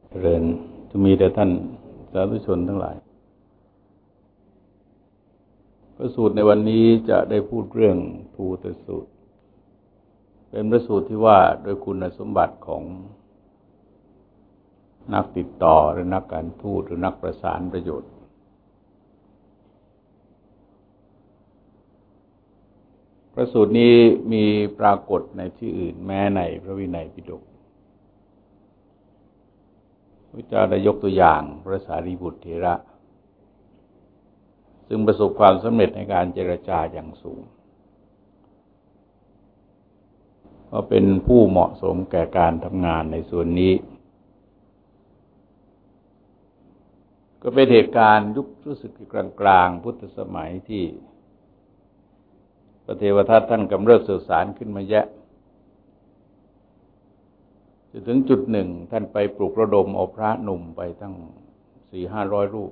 เจริญจะมีแต่ท่านสาธุชนทั้งหลายพระสูตรในวันนี้จะได้พูดเรื่องภูตสูตรเป็นพระสูตรที่ว่าโดยคุณสมบัติของนักติดต่อหรือนักการทูตหรือนักประสานประโยชน์พระสูตรนี้มีปรากฏในที่อื่นแม้ในพระวินัยปิฎกพระเจ้าได้ยกตัวอย่างพระสารีบุตรเถระซึ่งประสบความสำเร็จในการเจรจาอย่างสูงก็เป็นผู้เหมาะสมแก่การทำงานในส่วนนี้ก็เป็นเหตุการณ์ยุครู้สึกกลางๆพุทธสมัยที่พระเทวทัตท่านกำเริบเสกสรรขึ้นมาแยะจนถึงจุดหนึ่งท่านไปปลุกระดมเอาพระหนุ่มไปตั้ง 400-500 รูป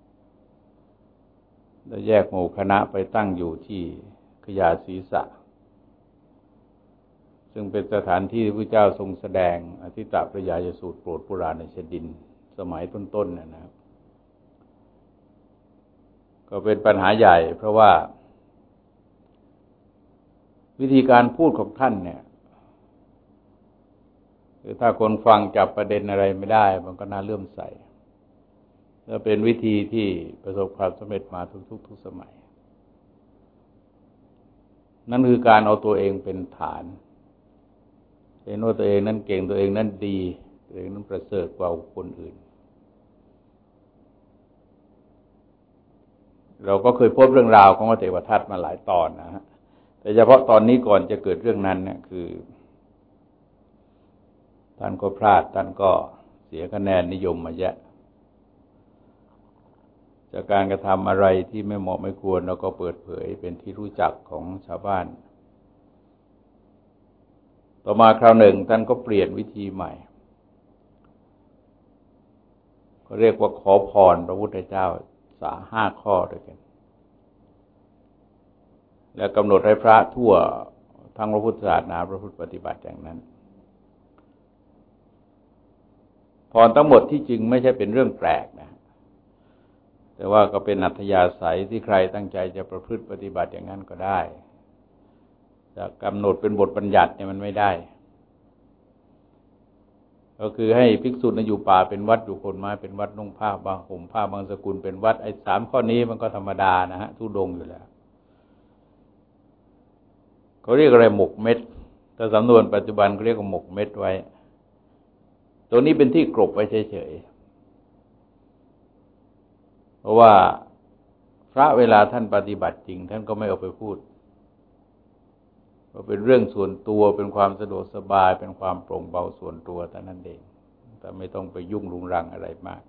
แล้วแยกหมู่คณะไปตั้งอยู่ที่ขยาศีสะซึ่งเป็นสถานที่ที่พระเจ้าทรงแสดงอธิตตปริยายสูตรโปรดปุราณชดินสมัยต้นๆนะครับก็เป็นปัญหาใหญ่เพราะว่าวิธีการพูดของท่านเนี่ยคือถ้าคนฟังจับประเด็นอะไรไม่ได้มันก็น่าเลื่อมใสและเป็นวิธีที่ประสบความสำเร็จมาทุกสมัยนั่นคือการเอาตัวเองเป็นฐานเห็นว่าตัวเองนั้นเก่งตัวเองนั้นดีตัวเองนั้นประเสริฐกว่าคนอื่นเราก็เคยพบเรื่องราวของพระเทวทัตมาหลายตอนนะฮะแต่เฉพาะตอนนี้ก่อนจะเกิดเรื่องนั้นเนี่ยคือท่านก็พลาดท่านก็เสียคะแนนนิยมมาเยอะจากการกระทำอะไรที่ไม่เหมาะไม่ควรแล้วก็เปิดเผยเป็นที่รู้จักของชาวบ้านต่อมาคราวหนึ่งท่านก็เปลี่ยนวิธีใหม่ก็เรียกว่าขอพรพระพุทธเจ้า5 ข้อด้วยกันแล้วกำหนดให้พระทั่วทั้งพระพุทธศาสนาพระพุทธปฏิบัติอย่างนั้นพรทั้งหมดที่จริงไม่ใช่เป็นเรื่องแปลกนะแต่ว่าก็เป็นอัธยาศัยที่ใครตั้งใจจะประพฤติปฏิบัติอย่างนั้นก็ได้จะกำหนดเป็นบทบัญญัติเนี่ยมันไม่ได้ก็คือให้ภิกษุอยู่ป่าเป็นวัดอยู่โคนไม้เป็นวัดนุ่งผ้าบางห่มผ้าบางสกุลเป็นวัดไอ้3 ข้อนี้มันก็ธรรมดานะฮะทุดงอยู่แล้วเขาเรียกอะไรหมกเม็ดแต่สำนวนปัจจุบันเขาเรียกว่าหมกเม็ดไว้ตัวนี้เป็นที่กลบไว้เฉยๆเพราะว่าพระเวลาท่านปฏิบัติจริงท่านก็ไม่เอาไปพูดก็เป็นเรื่องส่วนตัวเป็นความสะดวกสบายเป็นความโปร่งเบาส่วนตัวแต่นั้นเองแต่ไม่ต้องไปยุ่งรุงรังอะไรมาก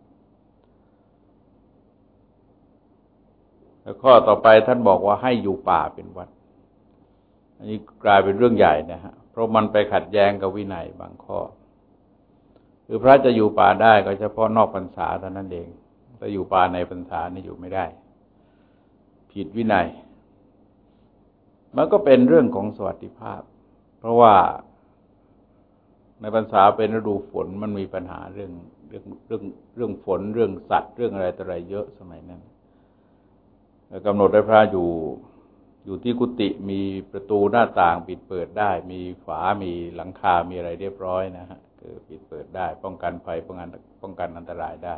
แล้วข้อต่อไปท่านบอกว่าให้อยู่ป่าเป็นวัดอันนี้กลายเป็นเรื่องใหญ่นะฮะเพราะมันไปขัดแย้งกับวินัยบางข้อคือพระจะอยู่ป่าได้ก็เฉพาะนอกพรรษาเท่านั้นเองถ้าอยู่ป่าในพรรษานี่อยู่ไม่ได้ผิดวินัยมันก็เป็นเรื่องของสวัสดิภาพเพราะว่าในพรรษาเป็นฤดูฝนมันมีปัญหาเรื่องฝนเรื่องสัตว์เรื่องอะไรต่ออะไรเยอะสมัยนั้นแล้วกำหนดให้พระอยู่ที่กุฏิมีประตูหน้าต่างปิดเปิดได้มีฝามีหลังคามีอะไรเรียบร้อยนะฮะคือปิดเปิดได้ป้องกันภัยป้องกันอันตรายได้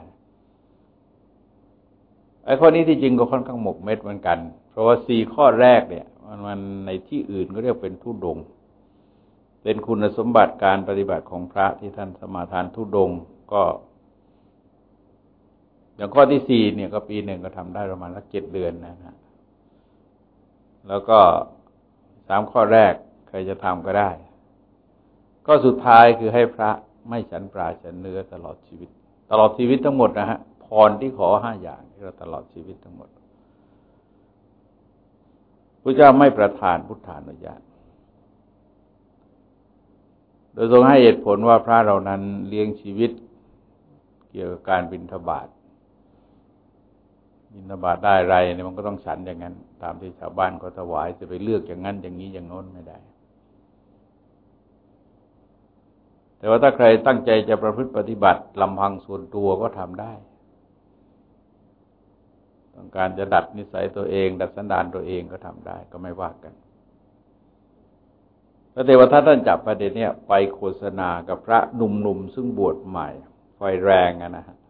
ไอ้ข้อนี้ที่จริงก็ค่อนข้างหมกเม็ดเหมือนกันเพราะว่า4 ข้อแรกเนี่ยมันในที่อื่นก็เรียกเป็นธุดงค์เป็นคุณสมบัติการปฏิบัติของพระที่ท่านสมาทานธุดงค์ก็อย่างข้อที่4เนี่ยก็ปีหนึ่งก็ทำได้ประมาณสัก7 เดือนนะฮะแล้วก็3 ข้อแรกใครจะทำก็ได้ก็สุดท้ายคือให้พระไม่ฉันปลาฉันเนื้อตลอดชีวิตทั้งหมดนะฮะพรที่ขอ5 อย่างที่เราตลอดชีวิตทั้งหมดพระเจ้าไม่ประทานพุทธานุญาตโดยทรงให้เหตุผลว่าพระเหล่านั้นเลี้ยงชีวิตเกี่ยวกับการบิณฑบาตได้อะไรเนี่ยมันก็ต้องฉันอย่างนั้นตามที่ชาวบ้านเขาถวายจะไปเลือกอย่างนั้นอย่างนี้อย่างโน้นไม่ได้แต่ว่าถ้าใครตั้งใจจะประพฤติปฏิบัติลำพังส่วนตัวก็ทำได้ต้องการจะดัดนิสัยตัวเองดัดสันดานตัวเองก็ทำได้ก็ไม่ว่ากันพระเทวทัตท่านจับประเด็นนี้ไปโฆษณากับพระหนุ่มๆซึ่งบวชใหม่ไฟแรงนะฮะ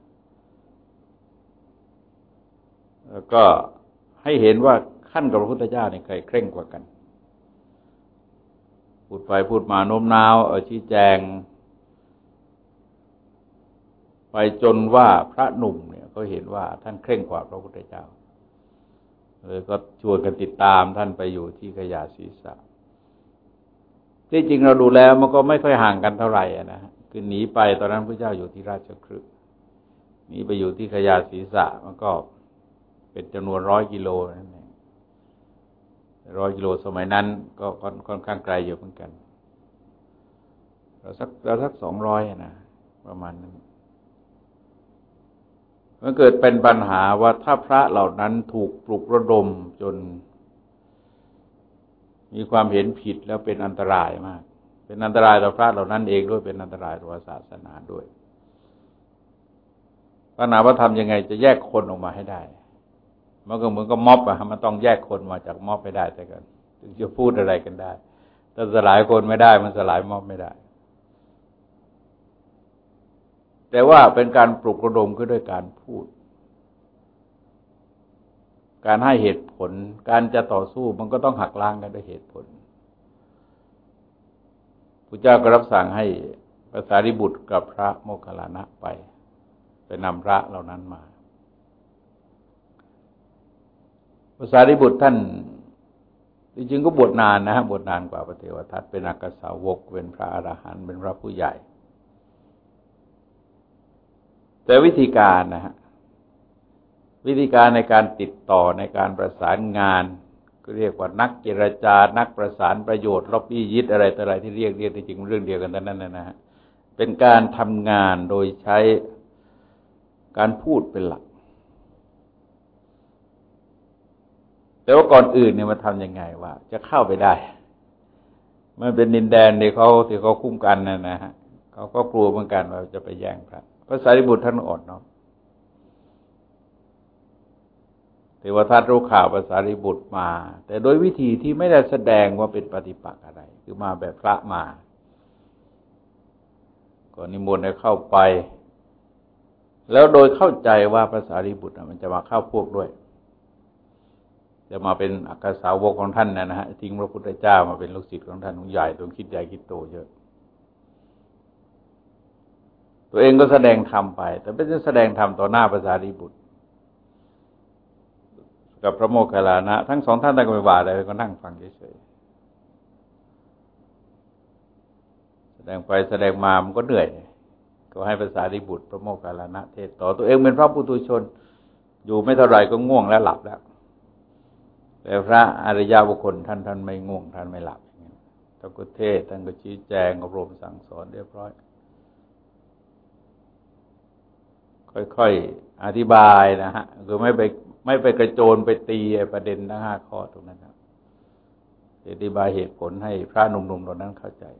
แล้วก็ให้เห็นว่าขั้นกับพระพุทธเจ้าเนี่ยใครเคร่งกว่ากันพูดไปพูดมาโน้มน้าวชี้แจงไปจนว่าพระหนุ่มเนี่ยก็เห็นว่าท่านเคร่งกว่าพระพุทธเจ้าเลยก็ชวนกันติดตามท่านไปอยู่ที่ขยาศีรษะที่จริงเราดูแล้วมันก็ไม่ค่อยห่างกันเท่าไหร่นะคือหนีไปตอนนั้นพระเจ้าอยู่ที่ราชคฤห์หนีไปอยู่ที่ขยาศีรษะมันก็เป็นจำนวน100 กิโลนั่นเอง100 กิโลสมัยนั้นก็ค่อนข้างไกลอยู่เหมือนกันเราสัก200นะประมาณนั้นมันเกิดเป็นปัญหาว่าถ้าพระเหล่านั้นถูกปลุกระดมจนมีความเห็นผิดแล้วเป็นอันตรายมากเป็นอันตรายต่อพระเหล่านั้นเองด้วยเป็นอันตรายต่อศาสนาด้วยปัญหาว่าทำยังไงจะแยกคนออกมาให้ได้มันก็เหมือนกับม็อบอะมันต้องแยกคนมาจากม็อบไปได้แต่กันถึงจะพูดอะไรกันได้ถ้าสลายคนไม่ได้มันสลายม็อบไม่ได้แต่ว่าเป็นการปลุกระดมขึ้นด้วยการพูดการให้เหตุผลการจะต่อสู้มันก็ต้องหักล้างกันด้วยเหตุผลพระเจ้าก็รับสั่งให้พระสารีบุตรกับพระโมคคัลลานะไปนำพระเหล่านั้นมาพระสารีบุตรท่านจริงๆก็บวชนานนะบวชนานกว่าพระเทวทัตเป็นอักขสาวกเป็นพระอรหันต์เป็นพระผู้ใหญ่แต่วิธีการวิธีการในการติดต่อในการประสานงานก็เรียกว่านักเจรจานักประสานประโยชน์ล็อบบี้ยิดอะไรต่ออะไรที่เรียกจริงๆเรื่องเดียวกันนั่นนะฮะเป็นการทำงานโดยใช้การพูดเป็นหลักแต่ว่าก่อนอื่นเนี่ยมันทำยังไงว่าจะเข้าไปได้มันเป็นดินแดนที่เขาคุ้มกันนะฮะเขาก็กลัวเหมือนกันว่าจะไปแย่งพระสารีบุตรท่านอดเนาะเทวทัตรู้ข่าวพระสารีบุตรมาแต่โดยวิธีที่ไม่ได้แสดงว่าเป็นปฏิปักษ์อะไรคือมาแบบพระมาก็นิมนต์ให้เข้าไปแล้วโดยเข้าใจว่าพระสารีบุตรมันจะมาเข้าพวกด้วยจะมาเป็นอักขสาวกของท่านนะฮะทิ้งพระพุทธเจ้ามาเป็นลูกศิษย์ของท่านใหญ่ต้องคิดใหญ่คิดโตเยอะตัวเองก็แสดงธรรมไปแต่ไม่ได้แสดงธรรมต่อหน้าพระสารีบุตรกับพระโมคคัลลานะทั้งสองท่านก็ไม่ว่าอะไรก็นั่งฟังเฉยๆแสดงไปแสดงมามันก็เหนื่อยก็ให้พระสารีบุตรพระโมคคัลลานะเทศต่อตัวเองเป็นพระปุถุชนอยู่ไม่เท่าไหร่ก็ง่วงและหลับแล้วแต่พระอริยบุคคลท่านไม่ง่วงท่านไม่หลับท่านก็เทศท่านก็ชี้แจงอบรมสั่งสอนเรียบร้อยค่อยๆอธิบายนะฮะคือไม่ไปกระโจนไปตีประเด็นทั้ง5 ข้อตรงนั้นครับอธิบายเหตุผลให้พระหนุ่มๆเหล่านั้นเข้าใจ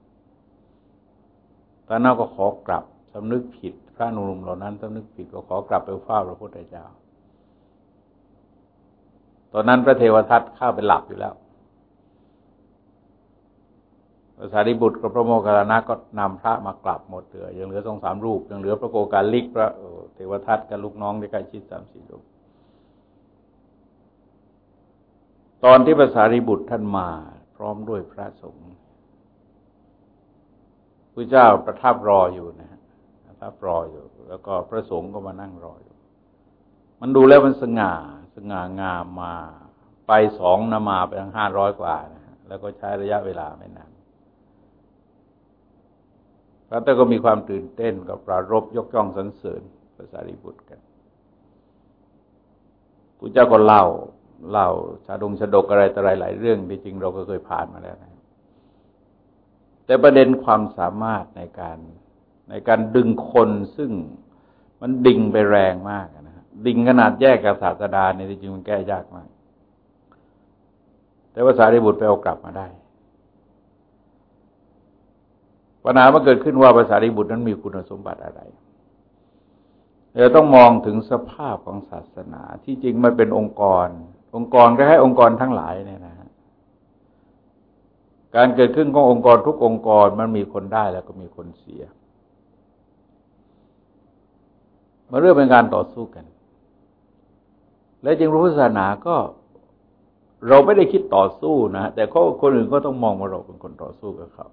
ตอนนั้นก็ขอกลับสำนึกผิดพระหนุ่มๆเหล่านั้นสำนึกผิดก็ขอกลับไปเฝ้าพระพุทธเจ้าตอนนั้นพระเทวทัตเข้าไปหลับอยู่แล้วพระสารีบุตรกับพระโมคคัลลานะก็นำพระมากลับหมดเลยยังเหลือ2-3 รูปยังเหลือพระโกกาลิกพระเทวทัตกับลูกน้องที่ใกล้ชิด3-4 รูปตอนที่พระสารีบุตรท่านมาพร้อมด้วยพระสงฆ์พระเจ้าประทับรออยู่นะฮะประทับรออยู่แล้วก็พระสงฆ์ก็มานั่งรออยู่มันดูแล้วมันสง่างามมาไป2นะมาไปทั้ง500 กว่านะฮะแล้วก็ใช้ระยะเวลาไม่นานพระเจ้าก็มีความตื่นเต้นกับปรารภยกย่องสรรเสริญพระสารีบุตรกันพระเจ้าก็เล่าชาดกอะไรต่ออะไรหลายเรื่องที่จริงเราก็เคยผ่านมาแล้วนะแต่ประเด็นความสามารถในการดึงคนซึ่งมันดิ่งไปแรงมากนะฮะดิ่งขนาดแยกกับศาสดาเนี่ยจริงๆมันแก้ยากมากแต่ว่าสารีบุตรไปเอากลับมาได้ปัญหามันเกิดขึ้นว่าพระสารีบุตรนั้นมีคุณสมบัติอะไรเราต้องมองถึงสภาพของศาสนาที่จริงมันเป็นองค์กรคล้ายๆองค์กรทั้งหลายเนี่ยนะฮะการเกิดขึ้นขององค์กรทุกองค์กรมันมีคนได้แล้วก็มีคนเสียมาเรื่องเป็นการต่อสู้กันและจริงรู้ศาสนาก็เราไม่ได้คิดต่อสู้นะแต่คนอื่นก็ต้องมองว่าเราเป็นคนต่อสู้กับเขา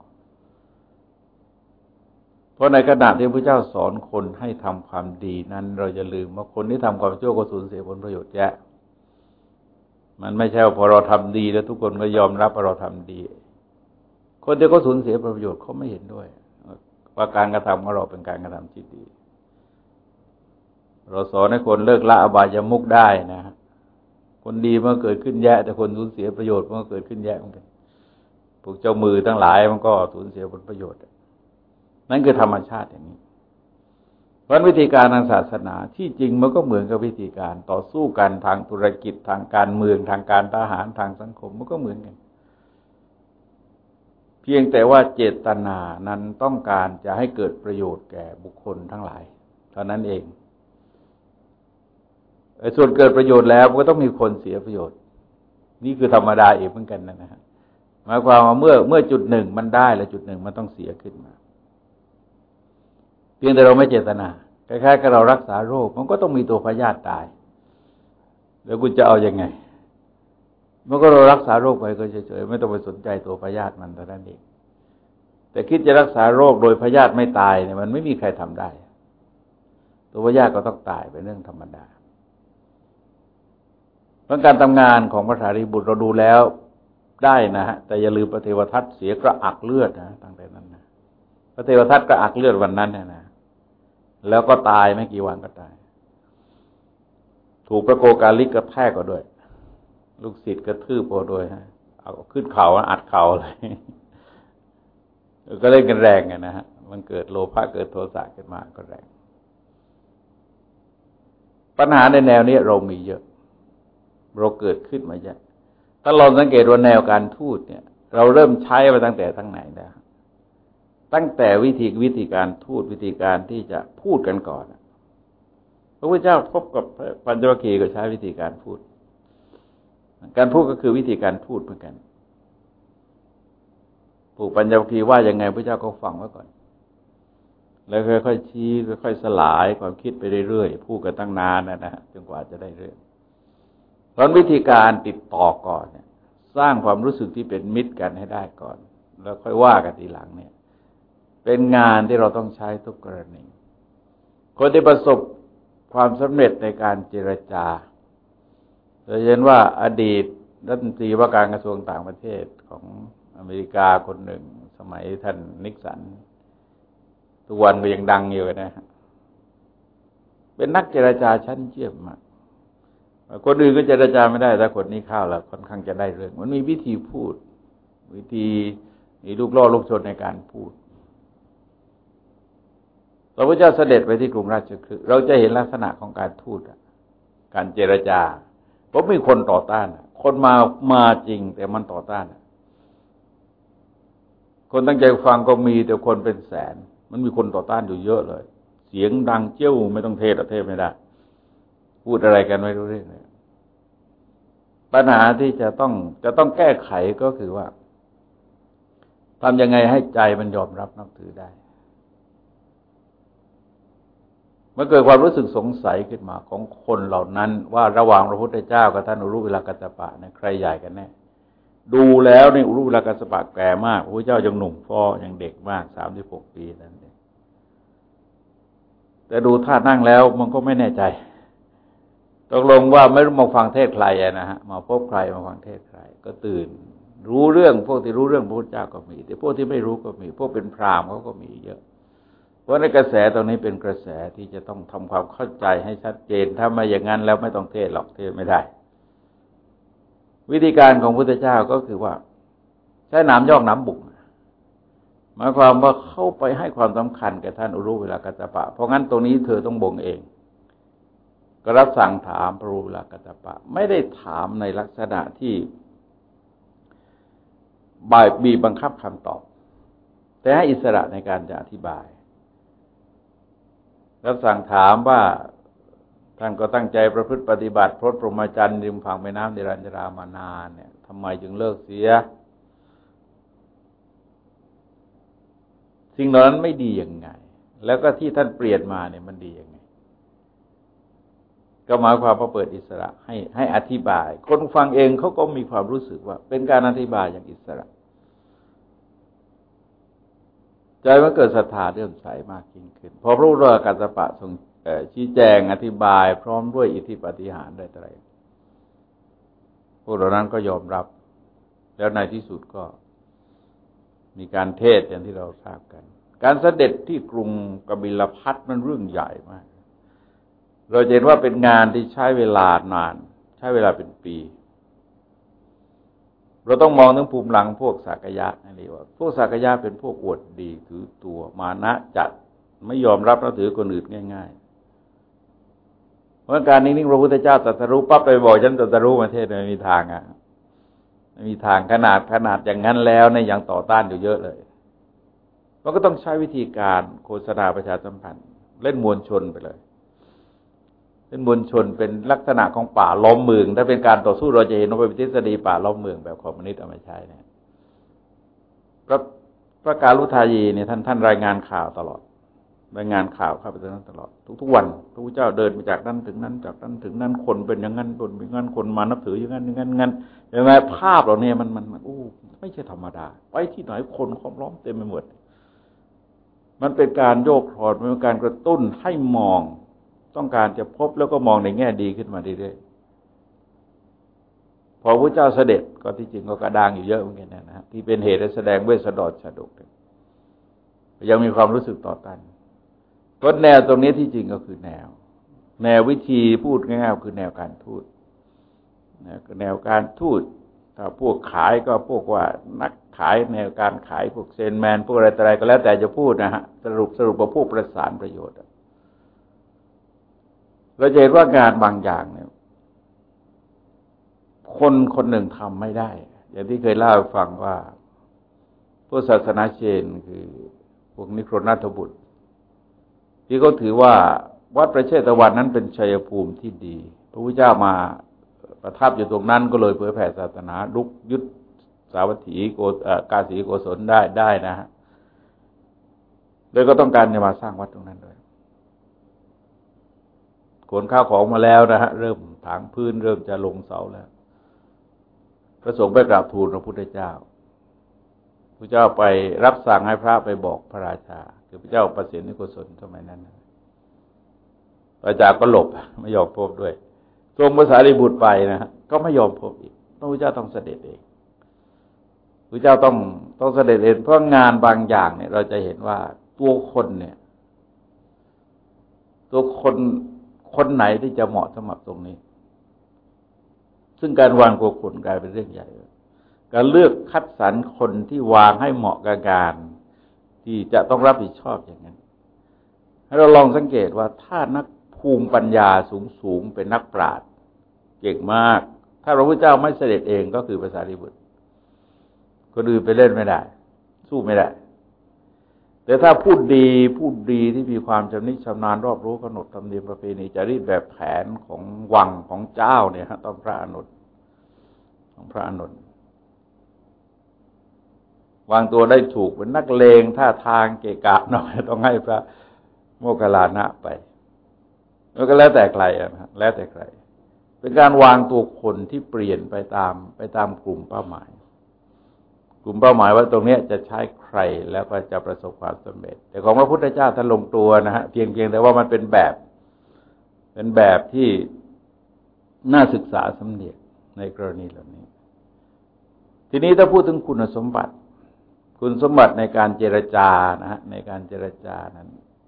เพราะในขณะที่พระเจ้าสอนคนให้ทำความดีนั้นเราจะลืมว่าคนที่ทำความชั่วก็สูญเสียผลประโยชน์แยะมันไม่ใช่ว่าพอเราทำดีแล้วทุกคนก็ยอมรับว่าเราทำดีคนที่เขาสูญเสียผลประโยชน์เขาไม่เห็นด้วยว่าการกระทำของเราเป็นการกระทำที่ดีเราสอนให้คนเลิกละอบายมุขได้นะคนดีเมื่อเกิดขึ้นแย่แต่คนสูญเสียประโยชน์เมื่อเกิดขึ้นแย่เหมือนกันพวกเจ้ามือทั้งหลายมันก็สูญเสียผลประโยชน์นั่นคือธรรมชาติอย่างนี้เพราะวิธีการทางศาสนาที่จริงมันก็เหมือนกับวิธีการต่อสู้กันทางธุรกิจทางการเมืองทางการทหารทางสังคมมันก็เหมือนกันเพียงแต่ว่าเจตนานั้นต้องการจะให้เกิดประโยชน์แก่บุคคลทั้งหลายเท่านั้นเองส่วนเกิดประโยชน์แล้วก็ต้องมีคนเสียประโยชน์นี่คือธรรมดาเองเหมือนกันนะฮะหมายความว่าเมื่อจุดหนึ่งมันได้แล้วจุดหนึ่งมันต้องเสียขึ้นมาเพียงแต่เราไม่เจตนาคล้ายๆกับเรารักษาโรคมันก็ต้องมีตัวพยาธิตายแล้วคุณจะเอายังไงเมื่อเรารักษาโรคไปก็เฉยๆไม่ต้องไปสนใจตัวพยาธิมันเท่านั้นเองแต่คิดจะรักษาโรคโดยพยาธิไม่ตายเนี่ยมันไม่มีใครทำได้ตัวพยาธิก็ต้องตายเป็นเรื่องธรรมดาเพราะการทำงานของพระสารีบุตรเราดูแล้วได้นะฮะแต่อย่าลืมพระเทวทัตเสียกระอักเลือดนะตั้งแต่นั้นนะพระเทวทัตกระอักเลือดวันนั้นนะแล้วก็ตายไม่กี่วันก็ตายถูกพระโกกาลิกกระแทกก็ด้วยลูกศิษย์กระทืบพอด้วยฮะเอาขึ้นเข่าอัดเข่าเลยก็เล่นกันแรงไงนะฮะมันเกิดโลภะเกิดโทสะขึ้นมาก็แรงปัญหาในแนวนี้เรามีเยอะเราเกิดขึ้นมาเยอะถ้าเราสังเกตว่าแนวการทูตเนี่ยเราเริ่มใช้มาตั้งแต่ทั้งไหนนะตั้งแต่วิธีการทูตวิธีการที่จะพูดกันก่อนพระพุทธเจ้าพบกับปัญจวัคคีย์ก็ใช้วิธีการพูดก็คือวิธีการพูดเหมือนกันผู้ปัญจวัคคีย์ว่ายังไงพระเจ้าก็ฟังไว้ก่อนแล้วค่อยๆชี้ค่อยๆสลายความคิดไปเรื่อยๆพูดกันตั้งนานนะฮะจนกว่าจะได้เรื่องเพราะวิธีการติดต่อก่อนเนี่ยสร้างความรู้สึกที่เป็นมิตรกันให้ได้ก่อนแล้วค่อยว่ากันทีหลังเนี่ยเป็นงานที่เราต้องใช้ทุกกรณีคนที่ประสบความสำเร็จในการเจรจาเราเห็นว่าอดีตรัฐมนตรีว่าการกระทรวงต่างประเทศของอเมริกาคนหนึ่งสมัยท่านนิกสันทุกวันก็ยังดังอยู่นะฮะเป็นนักเจรจาชั้นเยี่ยมมากคนอื่นก็เจรจาไม่ได้แต่คนนี้เข้าแล้วค่อนข้างจะได้เรื่องมันมีวิธีพูดวิธีมีลูกล่อลูกชนในการพูดพระพุทธเจ้าเสด็จไปที่กรุงราชคฤห์เราจะเห็นลักษณะของการทูตการเจรจาเพราะมีคนต่อต้านคนมาจริงแต่มันต่อต้านคนตั้งใจฟังก็มีแต่คนเป็นแสนมันมีคนต่อต้านอยู่เยอะเลยเสียงดังเจี้ยวไม่ต้องเทศไม่ได้พูดอะไรกันไม่รู้เรื่องเลยปัญหาที่จะต้องแก้ไขก็คือว่าทำยังไงให้ใจมันยอมรับนับถือได้มันเกิดความรู้สึกสงสัยขึ้นมาของคนเหล่านั้นว่าระหว่างพระพุทธเจ้ากับท่านอุรุเวลากัสสปะเนี่ยใครใหญ่กันแน่ดูแล้วในอุรุเวลากัสสปะแก่มากพระพุทธเจ้ายังหนุ่มฟ้อยังเด็กมาก36 ปีนั่นเองแต่ดูท่านั่งแล้วมันก็ไม่แน่ใจตกลงว่าไม่รู้มาฟังเทศใครนะฮะมาพบใครมาฟังเทศใครก็ตื่นรู้เรื่องพวกที่รู้เรื่องพระพุทธเจ้าก็มีแต่พวกที่ไม่รู้ก็มีพวกเป็นพราหมณ์เขาก็มีเยอะเพราะในกระแสตรงนี้เป็นกระแสที่จะต้องทำความเข้าใจให้ชัดเจนถ้าไม่อย่างนั้นแล้วไม่ต้องเทศหรอกเทศไม่ได้วิธีการของพระพุทธเจ้าก็คือว่าใช้น้ำยอกน้ำบุกหมายความว่าเข้าไปให้ความสำคัญแก่ท่านอุรุเวลากัสสปะเพราะงั้นตรงนี้เธอต้องบ่งเองก็รับสั่งถามพระอุรุเวลากัสสปะไม่ได้ถามในลักษณะที่บีบบังคับคำตอบแต่ให้อิสระในการจะอธิบายรับสั่งถามว่าท่านก็ตั้งใจประพฤติปฏิบัติพรตพรหมจรรย์ริมฝั่งแม่น้ำนิรัญชรามานานเนี่ยทำไมจึงเลิกเสียสิ่งเหล่านั้นไม่ดียังไงแล้วก็ที่ท่านเปลี่ยนมาเนี่ยมันดียังไงก็หมายความว่าเปิดอิสระให้อธิบายคนฟังเองเขาก็มีความรู้สึกว่าเป็นการอธิบายอย่างอิสระใจมันเกิดศรัทธาเลื่อมใสมากยิ่งขึ้นพอพระพุทธกัสสปะทรงชี้แจงอธิบายพร้อมด้วยอิทธิปาฏิหาริย์ได้อะไรพวกเหล่านั้นก็ยอมรับแล้วในที่สุดก็มีการเทศน์อย่างที่เราทราบกันการเสด็จที่กรุงกบิลพัสต์มันเรื่องใหญ่มากเราเห็นว่าเป็นงานที่ใช้เวลานานใช้เวลาเป็นปีเราต้องมองถึงภูมิหลังพวกสักยะนี่ว่าพวกสักยะเป็นพวกอวดดีถือตัวมานะจัดไม่ยอมรับนับถือคนอื่นง่ายๆเพราะการนิ่งๆพระพุทธเจ้าตรัสรู้ปั๊บไปบอกฉันตรัสรู้ประเทศไม่มีทางไม่มีทางขนาดอย่างนั้นแล้วในยังต่อต้านอยู่เยอะเลยมันก็ต้องใช้วิธีการโฆษณาประชาสัมพันธ์เล่นมวลชนไปเลยเป็นมวลชนเป็นลักษณะของป่าล้อมเมืองถ้าเป็นการต่อสู้เราจะเห็นว่าเป็นทฤษฎีป่าล้อมเมืองแบบคอมมิวนิสต์เอามาใช้เนี่ยพระกาลุทายีเนี่ยท่านรายงานข่าวตลอดรายงานข่าวเข้าไปตรงนั้นตลอดทุกวันพระพุทธเจ้าเดินมาจากนั้นถึงนั้นจากนั้นถึงนั้นคนเป็นอย่างนั้นคนเป็นอย่างนั้นคนมานับถืออย่างนั้นอย่างนั้นเห็นไหมภาพเหล่านี้มันไม่ใช่ธรรมดาไปที่ไหนคนล้อมเต็มไปหมดมันเป็นการโยกถอดเป็นการกระตุ้นให้มองต้องการจะพบแล้วก็มองในแง่ดีขึ้นมาเรื่อยๆพอพระเจ้าเสด็จก็ที่จริงก็กระด้างอยู่เยอะเหมือนกันนะฮะที่เป็นเหตุให้แสดงเวสสันดรชาดกยังมีความรู้สึกต่อต้านเพราะแนวตรงนี้ที่จริงก็คือแนววิธีพูดง่ายๆคือแนวการทูตแนวการทูตถ้าพวกขายก็พวกว่านักขายแนวการขายพวกเซนแมนพวกอะไรก็แล้วแต่จะพูดนะฮะสรุปว่าพวกประสานประโยชน์เราจะเห็นว่างานบางอย่างเนี่ยคนหนึ่งทำไม่ได้อย่างที่เคยเล่าให้ฟังว่าพวกศาสนาเชนคือพวกนิโครนัทบุตรที่เขาถือว่าวัดพระเชตวันนั้นเป็นชัยภูมิที่ดีพระพุทธเจ้ามาประทับอยู่ตรงนั้นก็เลยเผยแผ่ศาสนาลุกยึดสาวัตถีกาสีโกศลได้นะฮะเลยก็ต้องการจะมาสร้างวัดตรงนั้นด้วยขนข้าวของมาแล้วนะฮะเริ่มถางพื้นเริ่มจะลงเสาแล้วพระสงฆ์ไปกราบทูลพระพุทธเจ้าพระเจ้าไปรับสั่งให้พระไปบอกพระราชาคือพระเจ้าประสิทธิโกศลสมัยนั้นพระราชาก็หลบไม่ยอมพบด้วยทรงพระสารีบุตรไปนะฮะก็ไม่ยอมพบอีกพระพุทธเจ้าต้องเสด็จเองพระเจ้าต้องเสด็จเองเพราะงานบางอย่างเนี่ยเราจะเห็นว่าตัวคนเนี่ยตัวคนไหนที่จะเหมาะสำหรับตรงนี้ซึ่งการวางตัวคนกลายเป็นเรื่องใหญ่การเลือกคัดสรรคนที่วางให้เหมาะกับการที่จะต้องรับผิดชอบอย่างนั้นให้เราลองสังเกตว่าถ้านักภูมิปัญญาสูงเป็นนักปราชญ์เก่งมากถ้าพระพุทธเจ้าไม่เสด็จเองก็คือพระสารีบุตรคนอื่นไปเล่นไม่ได้สู้ไม่ได้แต่ถ้าพูดดีที่มีความชำนิชำนาญรอบรู้กำหนดธรรมเนียมประเพณีจารีตแบบแผนของวังของเจ้าเนี่ยฮะต้องพระอานนท์ของพระอานนท์วางตัวได้ถูกเป็นนักเลงท่าทางเกะกะหน่อยต้องให้พระโมคคัลลานะไปแล้วก็แล้วแต่ใครนะแล้วแต่ใครเป็นการวางตัวคนที่เปลี่ยนไปตามกลุ่มเป้าหมายว่าตรงนี้จะใช้ใครแล้วก็จะประสบความสำเร็จแต่ของพระพุทธเจ้าท่านลงตัวนะฮะเพียงแต่ว่ามันเป็นแบบที่น่าศึกษาสำเนียกในกรณีเหล่านี้ทีนี้ถ้าพูดถึงคุณสมบัติในการเจรจานะฮะในการเจรจานั้น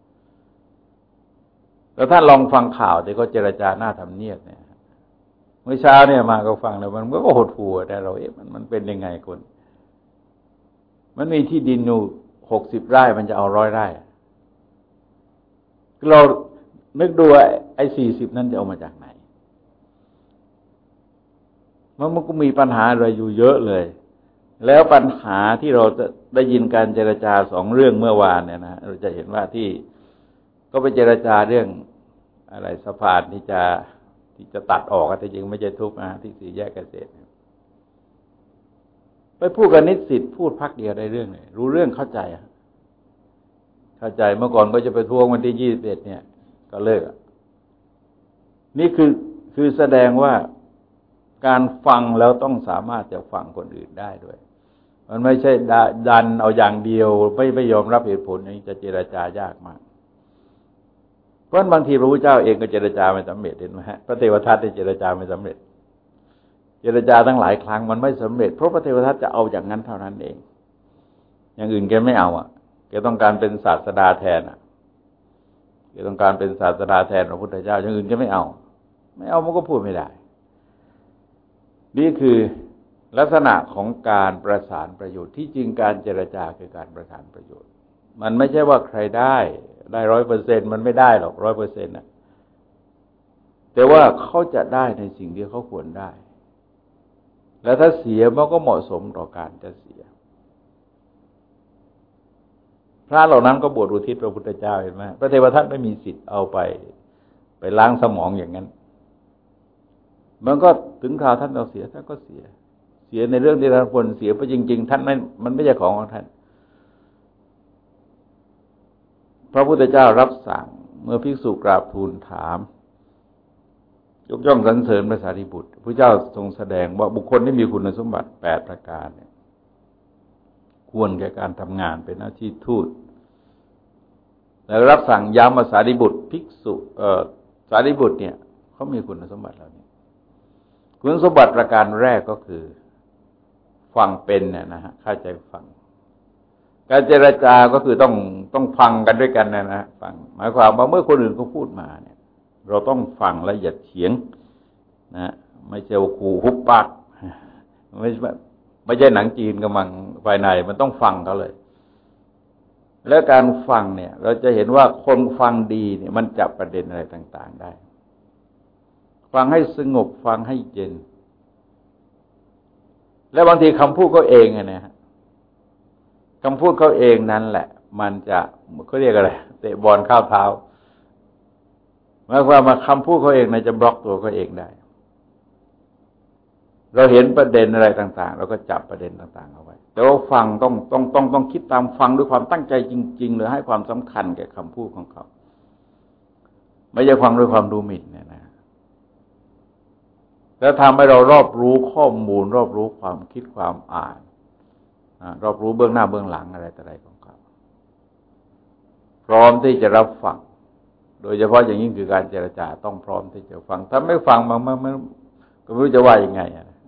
แล้วท่านลองฟังข่าวที่เขาเจรจาหน้าทำเนียบเนี่ยเมื่อเช้าเนี่ยมาก็ฟังแล้วมันก็หดหู่แต่เรามันเป็นยังไงคนมันมีที่ดินอยู่60 ไร่มันจะเอา100 ไร่เรานึกดูไอ้40นั้นจะเอามาจากไหนมันก็มีปัญหาอะไรอยู่เยอะเลยแล้วปัญหาที่เราจะได้ยินการเจรจาสองเรื่องเมื่อวานเนี่ยนะเราจะเห็นว่าที่ก็ไปเจรจาเรื่องอะไรสะพานที่จะตัดออกแต่จริงไม่ใช่ทุบนะที่สี่แยกเกษตรไปพูดกับนิสิตพูดพักเดียวได้เรื่องเลยรู้เรื่องเข้าใจเมื่อก่อนก็จะไปทวงวันที่21เนี่ยก็เลิกนี่คือแสดงว่าการฟังแล้วต้องสามารถจะฟังคนอื่นได้ด้วยมันไม่ใช่ดันเอาอย่างเดียวไม่ยอมรับเหตุผลอย่างนี้จะเจรจายากมากเพราะบางทีพระพุทธเจ้าเองก็เจรจาไม่สำเร็จเห็นไหมฮะพระเทวทัตได้เจรจาไม่สำเร็จเจรจาตั้งหลายครั้งมันไม่สำเร็จเพราะพระเทวทัตจะเอาอย่างนั้นเท่านั้นเองอย่างอื่นแกไม่เอาแกต้องการเป็นศาสดาแทนแกต้องการเป็นศาสดาแทนพระพุทธเจ้าอย่างอื่นแกไม่เอามันก็พูดไม่ได้นี่คือลักษณะของการประสานประโยชน์ที่จริงการเจรจาคือการประสานประโยชน์มันไม่ใช่ว่าใครได้ 100% มันไม่ได้หรอก 100% นะแต่ว่าเขาจะได้ในสิ่งที่เขาควรได้แล้วถ้าเสียมันก็เหมาะสมต่อการจะเสียพระเหล่านั้นก็บวชอุทิศพระพุทธเจ้าเห็นไหมพระเทวทัตไม่มีสิทธิ์เอาไปล้างสมองอย่างนั้นมันก็ถึงคราวท่านเราเสียท่านก็เสียในเรื่องที่ท่านควรเสียเพราะจริงๆท่านมันไม่ใช่ของท่านพระพุทธเจ้ารับสั่งเมื่อภิกษุกราบทูลถามยกย่องสรรเสริญพระสารีบุตรพระเจ้าทรงแสดงว่าบุคคลที่มีคุณสมบัติ8ประการเนี่ยควรแก่การทำงานเป็นหน้าที่ทูตแล้วรับสั่งย้ำว่าสารีบุตรภิกษุสารีบุตรเนี่ยเขามีคุณสมบัติเหล่านี้คุณสมบัติประการแรกก็คือฟังเป็นนะฮะเข้าใจฟังการเจรจาก็คือต้องฟังกันด้วยกันนะฟังหมายความว่าเมื่อคนอื่นเขาพูดมาเนี่ยเราต้องฟังและอย่าเถียงนะไม่ใช่ขู่ฮุบปากไม่ใช่หนังจีนกำลังภายในมันต้องฟังเขาเลยและการฟังเนี่ยเราจะเห็นว่าคนฟังดีเนี่ยมันจับประเด็นอะไรต่างๆได้ฟังให้สงบฟังให้เย็นและบางทีคำพูดเขาเองนะฮะคำพูดเขาเองนั้นแหละมันจะเขาเรียกอะไรเตะบอลเข้าเท้าหมายความว่าคำพูดเขาเองมันจะบล็อกตัวเขาเองได้เราเห็นประเด็นอะไรต่างๆเราก็จับประเด็นต่างๆเอาไว้แต่ว่าฟังต้องคิดตามฟังด้วยความตั้งใจจริงๆหรือให้ความสำคัญแก่คำพูดของเขาไม่ใช่ฟังด้วยความดูหมิ่นเนี่ยนะแล้วทำให้เรารอบรู้ข้อมูลรอบรู้ความคิดความอ่านรอบรู้เบื้องหน้าเบื้องหลังอะไรต่ออะไรของเขาพร้อมที่จะรับฟังโดยเฉพาะอย่างยิ่งคือการเจรจาต้องพร้อมที่จะฟังถ้าไม่ฟังมันก็ไม่รู้จะว่ายังไง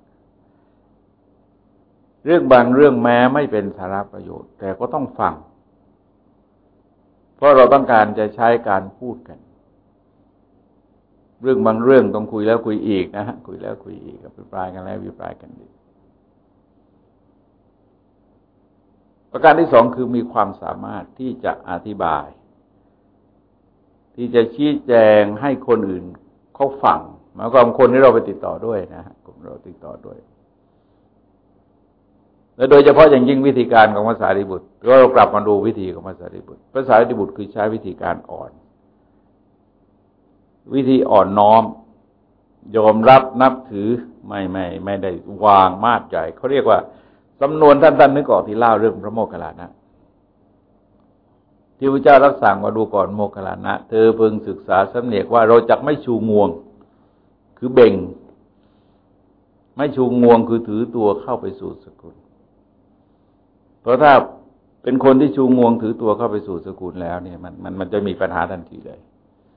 เรื่องบางเรื่องแม้ไม่เป็นสาระประโยชน์แต่ก็ต้องฟังเพราะเราต้องการจะใช้การพูดกันเรื่องบางเรื่องต้องคุยแล้วคุยอีกนะฮะคุยแล้วคุยอีกอภิปรายกันแล้วอภิปรายกันอีกประการที่สองคือมีความสามารถที่จะอธิบายที่จะชี้แจงให้คนอื่นเขาฟังหมายความคนที่เราไปติดต่อด้วยนะฮะกลุ่มเราติดต่อด้วยและโดยเฉพาะอย่างยิ่งวิธีการของพระสารีบุตรเรากลับมาดูวิธีของพระสารีบุตรพระสารีบุตรคือใช้วิธีการอ่อนวิธีอ่อนน้อมยอมรับนับถือไม่ได้วางมาดใจเขาเรียกว่าสำนวนท่านนึกออกที่เล่าเรื่องพระโมคคัลลานะที่พระเจ้ารับสั่งมาดูก่อนโมคคัลลานะเธอพึงศึกษาสำเนียกว่าเราจักไม่ชูงวงคือเบ่งไม่ชูงวงคือถือตัวเข้าไปสู่สกุลเพราะถ้าเป็นคนที่ชูงวงถือตัวเข้าไปสู่สกุลแล้วเนี่ยมันจะมีปัญหาทันทีเลย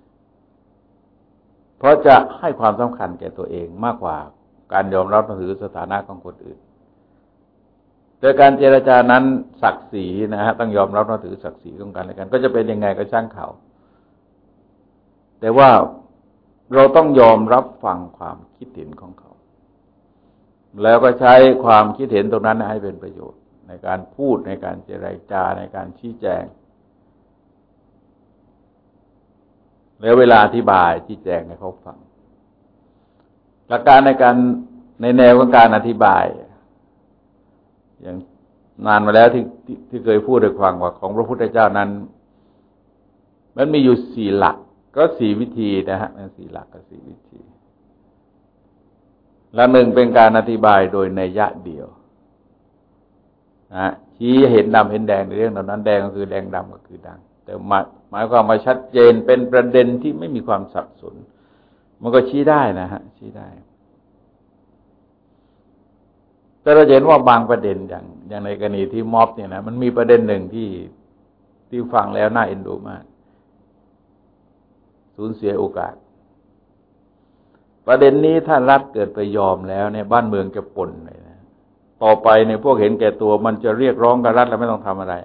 เพราะจะให้ความสำคัญแก่ตัวเองมากกว่าการยอมรับนับถือสถานะของคนอื่นแต่การเจรจานั้นศักดิ์ศรีนะฮะต้องยอมรับนับถือศักดิ์ศรีของกันและกันก็จะเป็นยังไงก็ช่างเขาแต่ว่าเราต้องยอมรับฟังความคิดเห็นของเขาแล้วก็ใช้ความคิดเห็นตรงนั้นให้เป็นประโยชน์ในการพูดในการเจรจาในการชี้แจงแล้วเวลาอธิบายชี้แจงให้เขาฟังหลักการในแนวของการอธิบายอย่างนานมาแล้วที่เคยพูดให้ฟังว่าของพระพุทธเจ้านั้นมันมีอยู่สี่หลักก็สี่วิธีนะฮะมันสี่หลักกับสี่วิธีและหนึ่งเป็นการอธิบายโดยนัยยะเดียวนะชี้เห็นดำเห็นแดงในเรื่องเหล่านั้นแดงก็คือแดงดำก็คือดังแต่หมายความว่าชัดเจนเป็นประเด็นที่ไม่มีความสับสนมันก็ชี้ได้นะฮะชี้ได้แต่เราเห็นว่าบางประเด็นอย่างในกรณีที่ม็อบเนี่ยนะมันมีประเด็นหนึ่งที่ฟังแล้วน่าเอ็นดูมากสูญเสียโอกาสประเด็นนี้ถ้ารัฐเกิดไปยอมแล้วเนี่ยบ้านเมืองจะป่นเลยนะต่อไปเนี่ยพวกเห็นแก่ตัวมันจะเรียกร้องกับรัฐแล้วไม่ต้องทำอะไร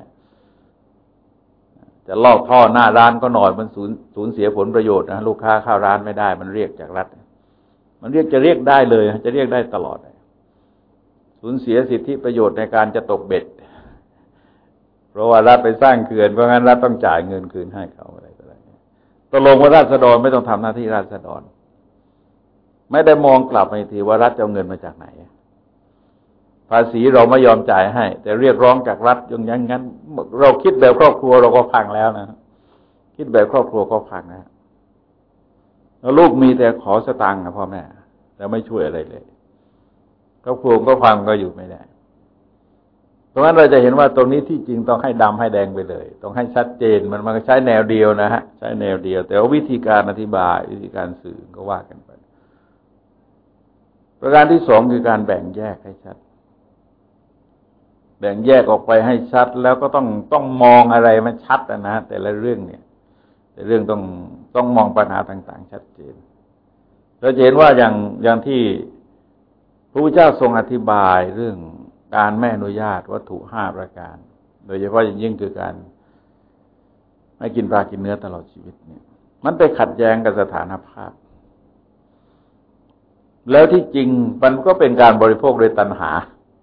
จะลอกท่อหน้าร้านก็หน่อยมันสูญเสียผลประโยชน์นะลูกค้าเข้าร้านไม่ได้มันเรียกจากรัฐมันจะเรียกได้เลยจะเรียกได้ตลอดสูญเสียสิทธิประโยชน์ในการจะตกเบ็ดเพราะว่ารัฐไปสร้างเขื่อนเพราะงั้นรัฐต้องจ่ายเงินคืนให้เขาอะไรต่ออะไรตกลงว่าราษฎรไม่ต้องทำหน้าที่ราษฎรไม่ได้มองกลับไปทีว่ารัฐจะเอาเงินมาจากไหนภาษีเราไม่ยอมจ่ายให้แต่เรียกร้องจากรัฐอย่างนั้นเราคิดแบบครอบครัวเราก็พังแล้วนะคิดแบบครอบครัวก็พังนะแล้วลูกมีแต่ขอสตางค์นะพ่อแม่แต่ไม่ช่วยอะไรเลยครอบครัวก็พังก็อยู่ไม่ได้เพราะฉะนั้นเราจะเห็นว่าตรงนี้ที่จริงต้องให้ดำให้แดงไปเลยต้องให้ชัดเจนมันก็ใช้แนวเดียวนะฮะใช้แนวเดียวแต่ว่าวิธีการอธิบายวิธีการสื่อก็ว่ากันไปประการที่สองคือการแบ่งแยกให้ชัดแบ่งแยกออกไปให้ชัดแล้วก็ต้องมองอะไรมันชัดนะแต่ละเรื่องเนี่ยแต่เรื่องต้องมองปัญหาต่างๆชัดเจนเราเห็นว่าอย่างที่พระพุทธเจ้าทรงอธิบายเรื่องการไม่อนุญาตวัตถุ5ประการโดยเฉพาะอย่างยิ่งคือการไม่กินปลากินเนื้อตลอดชีวิตเนี่ยมันไปขัดแย้งกับสถานภาพแล้วที่จริงมันก็เป็นการบริโภคโดยตัณหา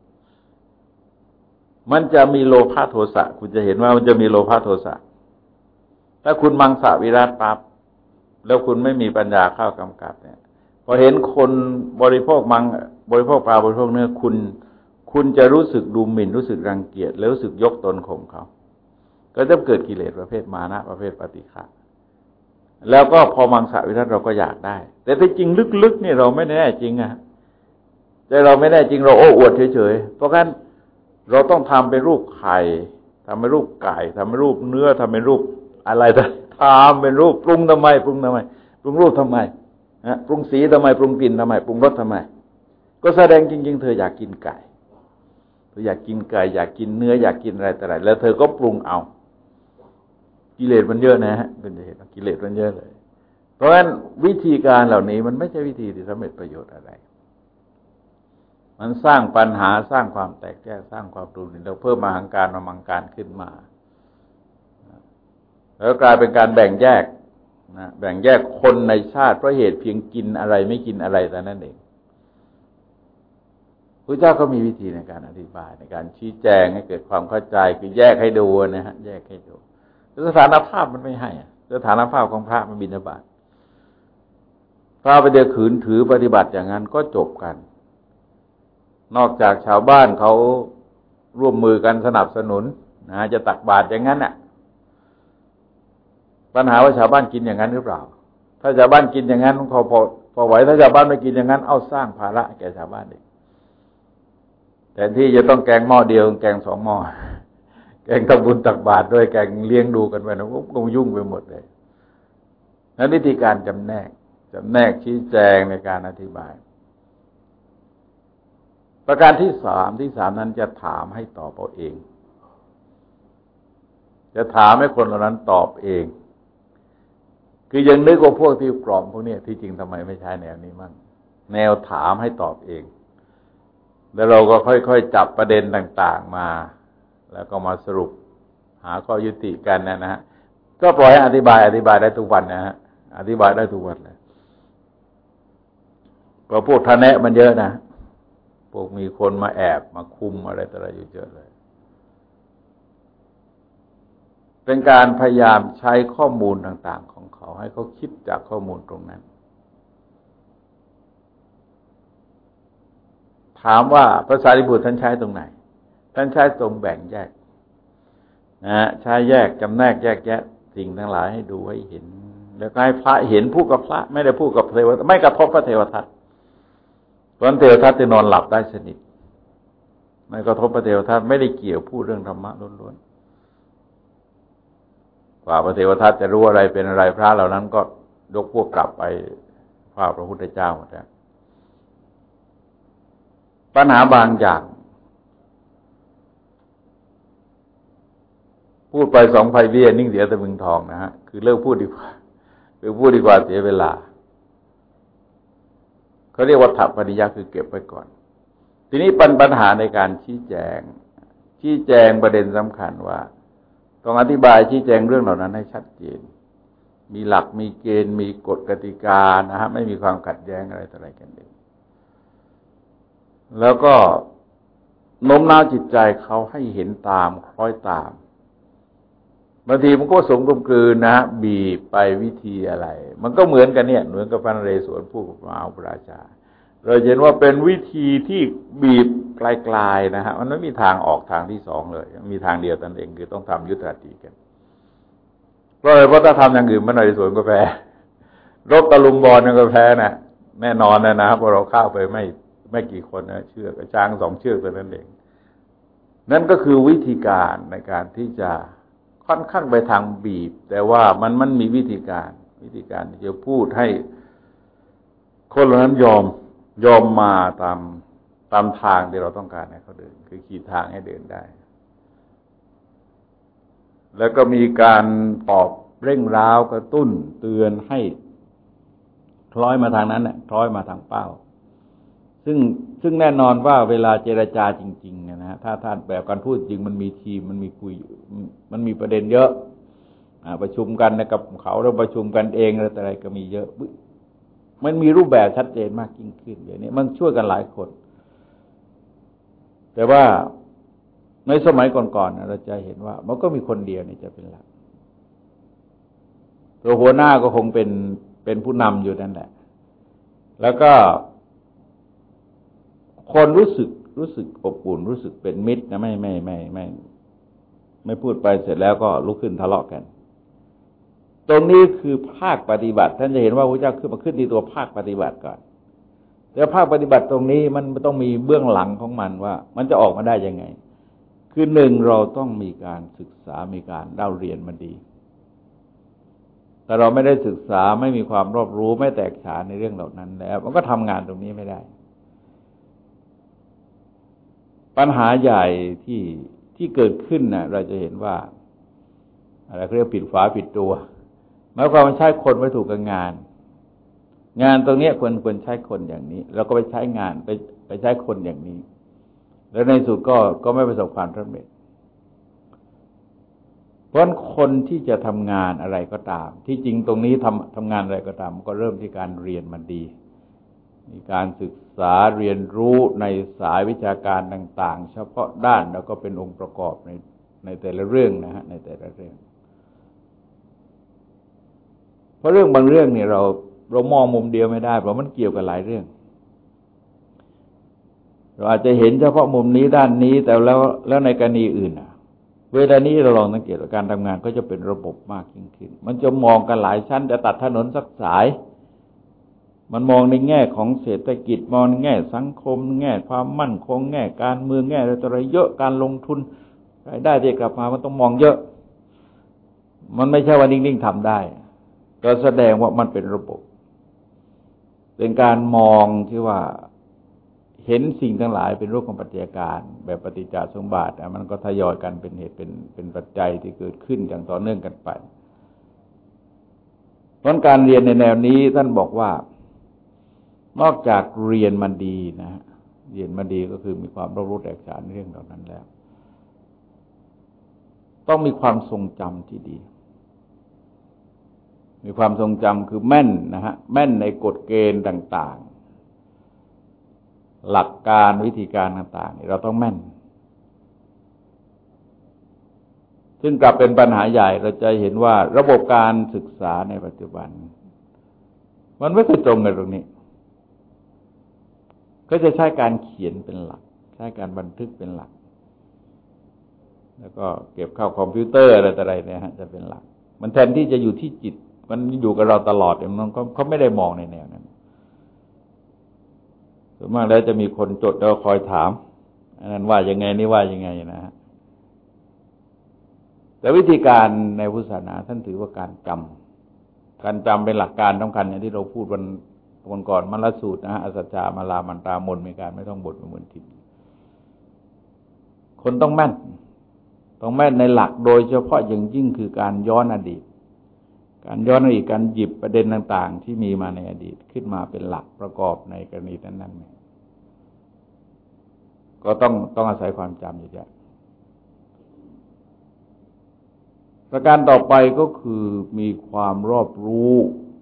มันจะมีโลภะโทสะคุณจะเห็นว่ามันจะมีโลภะโทสะถ้าคุณมังสวิรัติปั๊บแล้วคุณไม่มีปัญญาเข้ากำกับเนี่ยพอเห็นคนบริโภคบริโภคปลาบริโภคเนื้อคุณจะรู้สึกดูหมิ่นรู้สึกรังเกียจแล้วรู้สึกยกตนข่มเขาก็จะเกิดกิเลสประเภทมานะประเภทปฏิฆะแล้วก็พอมังสวิรัติเราก็อยากได้แต่ที่จริงลึกๆนี่เราไม่แน่จริงอะแต่เราไม่แน่จริงเราโอ้อวดเฉยๆเพราะงั้นเราต้องทำเป็นรูปไข่ทำเป็นรูปไก่ทำเป็นรูปเนื้อทำเป็นรูปอะไรทำเป็นรูปปรุงทำไมปรุงรูปทำไมปรุงสีทำไมปรุงกลิ่นทำไมปรุงรสทำไมก็แสดงจริงๆเธออยากกินไก่เธออยากกินไก่อยากกินเนื้ออยากกินอะไรแต่ไรแล้วเธอก็ปรุงเอากิเลสมันเยอะนะฮะเป็นเหตุกิเลสมันเยอะเลยเพราะฉะนั้นวิธีการเหล่านี้มันไม่ใช่วิธีที่สำเร็จประโยชน์อะไรมันสร้างปัญหาสร้างความแตกแยกสร้างความรุนแรงแล้วเพิ่มอหังการมังการขึ้นมาแล้วกลายเป็นการแบ่งแยกนะแบ่งแยกคนในชาติเพราะเหตุเพียงกินอะไรไม่กินอะไรแต่นั้นเองพระเจ้าก็มีวิธีในการอธิบายในการชี้แจงให้เกิดความเข้าใจคือแยกให้ดูนะฮะแยกให้ดูสถานภาพมันไม่ให้สถานภาพของพระมันบิณฑบาตพระไปเดือขืนถือปฏิบัติอย่างนั้นก็จบกันนอกจากชาวบ้านเขาร่วมมือกันสนับสนุนนะจะตักบาตรอย่างนั้นน่ะปัญหาว่าชาวบ้านกินอย่างนั้นหรือเปล่าถ้าชาวบ้านกินอย่างนั้นพอไหวถ้าชาวบ้านไม่กินอย่างนั้นเอาสร้างภาระแก่ชาวบ้านเองแต่ที่จะต้องแกงหม้อเดียวแกง2 หม้อแกงทำบุญตักบาตรด้วยแกงเลี้ยงดูกันไปนะก็ยุ่งไปหมดเลยนั้นวิธีการจำแนกชี้แจงในการอธิบายประการที่สามนั้นจะถามให้ตอบเอาเองจะถามให้คนเหล่านั้นตอบเองคือยังนึกว่าพวกที่กล่อมพวกนี้ที่จริงทำไมไม่ใช้แนวนี้มั่งแนวถามให้ตอบเองแล้วเราก็ค่อยๆจับประเด็นต่างๆมาแล้วก็มาสรุปหาข้อยุติกันนะฮะก็ปล่อยให้อธิบายได้ทุกวันนะฮะอธิบายได้ทุกวันเลยเพราะพวกทะแนะมันเยอะนะพวกมีคนมาแอบมาคุมอะไรต่ออะไรอยู่เยอะเลยเป็นการพยายามใช้ข้อมูลต่างๆของเขาให้เขาคิดจากข้อมูลตรงนั้นถามว่าพระสารีบุตรท่านใช้ตรงไหนท่านใช้ทรงแบ่งแยกนะใช้แยกจำแนกแยกแยะสิ่งทั้งหลายให้ดูให้เห็นแล้วก็ให้พระเห็นพูดกับพระไม่ได้พูดกับเทวทัตไม่กระทบพระเทวทัตเพราะเทวทัตจะนอนหลับได้สนิทไม่กระทบพระเทวทัตไม่ได้เกี่ยวพูดเรื่องธรรมะล้วนๆกว่าพระเทวทัตจะรู้อะไรเป็นอะไรพระเหล่านั้นก็ยกพวกกลับไปเฝ้าพระพุทธเจ้าหมดแล้วปัญหาบางอย่างพูดไปสองไผ่เบี้ยนิ่งเสียแต่มึงทองนะฮะคือเลิกพูดดีกว่าคือพูดดีกว่าเสียเวลาเขาเรียกว่าถัปปริยะคือเก็บไว้ก่อนทีนี้ปัญหาในการชี้แจงประเด็นสำคัญว่าต้องอธิบายชี้แจงเรื่องเหล่านั้นให้ชัดเจนมีหลักมีเกณฑ์มีกฎกติกานะฮะไม่มีความขัดแย้งอะไรต่ออะไรกันเองแล้วก็โน้มน้าวจิตใจเขาให้เห็นตามคล้อยตามบางทีมันก็สมกลมกลืนนะบีบไปวิธีอะไรมันก็เหมือนกันเนี่ยเหมือนกับพระนเรศวรพูดกับมหาราชาเราเห็นว่าเป็นวิธีที่บีบไกลๆนะฮะมันไม่มีทางออกทางที่สองเลยมีทางเดียวนั่นเองคือต้องทำยุทธาตีกันเพราะถ้าทำอย่างอื่นพระนเรศวรก็แพ้รบตะลุมบอลก็แพ้นะแน่นอนนะเพราะเราเข้าไปไม่กี่คนนะเชือกช้าง2 เชือกตัวนั้นเองนั่นก็คือวิธีการในการที่จะค่อนข้างไปทางบีบแต่ว่ามันมีวิธีการที่จะพูดให้คนเหล่านั้นยอมมาตามทางที่เราต้องการให้เขาเดินคือขีดทางให้เดินได้แล้วก็มีการตอบเร่งร้าวกระตุ้นเตือนให้คล้อยมาทางนั้นคล้อยมาทางเป้าซึ่งแน่นอนว่าเวลาเจรจาจริงๆนะฮะถ้าท่านแบบการพูดจริงมันมีทีมมันมีคุยมันมีประเด็นเยอะประชุมกันนะกับเขาเราประชุมกันเองอะไรก็มีเยอะมันมีรูปแบบชัดเจนมากยิ่งขึ้นอย่างนี้มันช่วยกันหลายคนแต่ว่าในสมัยก่อนๆเราจะเห็นว่ามันก็มีคนเดียวนี่จะเป็นหลักตัวหัวหน้าก็คงเป็นผู้นำอยู่นั่นแหละแล้วก็คนรู้สึกอบอุ่นรู้สึกเป็นมิตรนะไม่พูดไปเสร็จแล้วก็ลุกขึ้นทะเลาะกันตรงนี้คือภาคปฏิบัติท่านจะเห็นว่าพระเจ้าขึ้นที่ตัวภาคปฏิบัติก่อนแต่ภาคปฏิบัติตรงนี้มันต้องมีเบื้องหลังของมันว่ามันจะออกมาได้ยังไงคือหนึ่งเราต้องมีการศึกษามีการเล่าเรียนมันดีแต่เราไม่ได้ศึกษาไม่มีความรอบรู้ไม่แตกฉานในเรื่องเหล่านั้นแล้วมันก็ทำงานตรงนี้ไม่ได้ปัญหาใหญ่ที่เกิดขึ้นนะเราจะเห็นว่าอะไรเรียกผิดฝาผิดตัวหมายความว่าใช้คนไม่ถูกกับงานตรงนี้ควรใช้คนอย่างนี้แล้วก็ไปใช้งานไปใช้คนอย่างนี้แล้วในสุดก็ไม่ประสบความสำเร็จเพราะคนที่จะทำงานอะไรก็ตามที่จริงตรงนี้ทำงานอะไรก็ตามก็เริ่มที่การเรียนมันดีมีการศึกษาเรียนรู้ในสายวิชาการต่างๆเฉพาะด้านแล้วก็เป็นองค์ประกอบในแต่ละเรื่องนะฮะในแต่ละเรื่องเพราะเรื่องบางเรื่องเนี่ยเรามองมุมเดียวไม่ได้เพราะมันเกี่ยวกับหลายเรื่องเราอาจจะเห็นเฉพาะมุมนี้ด้านนี้แต่แล้วในกรณีอื่นเวลานี้เราลองสังเกตว่าการทำงานก็จะเป็นระบบมากยิ่งขึ้นมันจะมองกันหลายชั้นจะตัดถนนสักสายมันมองในแง่ของเศรษฐกิจมองในแง่สังคมแง่ความมั่นคงแง่การเมืองแง่อะไรเยอะการลงทุนรายได้ที่กลับมามันต้องมองเยอะมันไม่ใช่ว่านิ่งๆทำได้ก็แสดงว่ามันเป็นระบบเป็นการมองที่ว่าเห็นสิ่งทั้งหลายเป็นรูปของปัจจัยการแบบปฏิจจสมุปบาทมันก็ทยอยกันเป็นเหตุเป็นปัจจัยที่เกิดขึ้นอย่างต่อเนื่องกันไปเพราะการเรียนในแนวนี้ท่านบอกว่านอกจากเรียนมันดีนะเรียนมันดีก็คือมีความรู้แตกฉานในเรื่องเหล่านั้นแล้วต้องมีความทรงจำที่ดีมีความทรงจำคือแม่นนะฮะแม่นในกฎเกณฑ์ต่างๆหลักการวิธีการต่างๆเราต้องแม่นซึ่งกลับเป็นปัญหาใหญ่เราจะเห็นว่าระบบการศึกษาในปัจจุบันมันไม่ค่อยตรงกันตรงนี้ก็จะใช้การเขียนเป็นหลักใช้การบันทึกเป็นหลักแล้วก็เก็บเข้าคอมพิวเตอร์อะไรต่ออะไรเนี่ยฮะจะเป็นหลักมันแทนที่จะอยู่ที่จิตมันอยู่กับเราตลอดมันก็เขาไม่ได้มองในแนวนั้นส่วนมากแล้วจะมีคนจดแล้วคอยถามอันนั้นว่ายังไงนี่ว่ายังไงนะฮะแต่วิธีการในพุทธศาสนาท่านถือว่าการจำเป็นหลักการสำคัญอย่างที่เราพูดวันก่อนมรรคสูตรนะฮะอสัจจามาลามันตามนมีการไม่ต้องบทเหมือนทิพย์คนต้องแม่นในหลักโดยเฉพาะอย่างยิ่งคือการย้อนอดีตการหยิบประเด็นต่างๆที่มีมาในอดีตขึ้นมาเป็นหลักประกอบในกรณีนั้นๆก็ต้องอาศัยความจำอยู่แล้วประการต่อไปก็คือมีความรอบรู้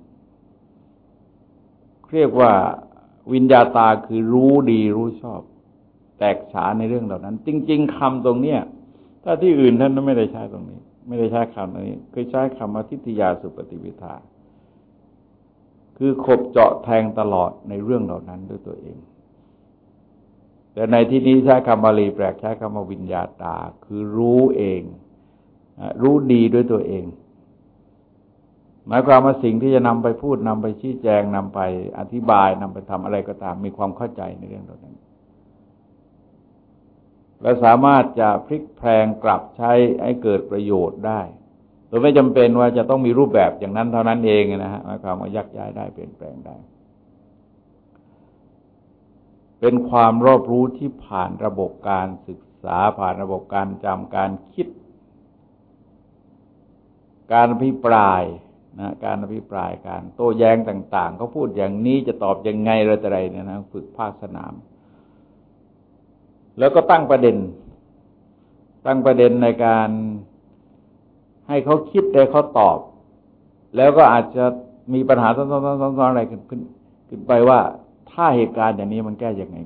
เรียกว่าวิญญาตาคือรู้ดีรู้ชอบแตกฉานในเรื่องเหล่านั้นจริงๆคำตรงเนี้ยถ้าที่อื่นท่านไม่ได้ใช้ตรงนี้ไม่ได้ใช้คำนี้เคยใช้คำว่าทิฏฐิยาสุปฏิวิทาคือขบเจาะแทงตลอดในเรื่องเหล่านั้นด้วยตัวเองแต่ในที่นี้ใช้คำบาลีแปลกใช้คำว่าวิญญาตาคือรู้เองรู้ดีด้วยตัวเองหมายความว่าสิ่งที่จะนำไปพูดนำไปชี้แจงนำไปอธิบายนำไปทำอะไรก็ตามมีความเข้าใจในเรื่องเหล่านั้นและสามารถจะพลิกแพลงกลับใช้ให้เกิดประโยชน์ได้โดยไม่จำเป็นว่าจะต้องมีรูปแบบอย่างนั้นเท่านั้นเองนะฮะหมายความว่ายักย้ายได้เปลี่ยนแปลงได้เป็นความรอบรู้ที่ผ่านระบบการศึกษาผ่านระบบการจำการคิดการอภิปรายการโต้แย้งต่างๆเขาพูดอย่างนี้จะตอบยังไงอะไรเนี่ยนะฝึกภาคสนามแล้วก็ตั้งประเด็นในการให้เขาคิดแต่เขาตอบแล้วก็อาจจะมีปัญหาซ้อนๆอะไรขึ้นไปว่าถ้าเหตุการณ์อย่างนี้มันแก้ยังไง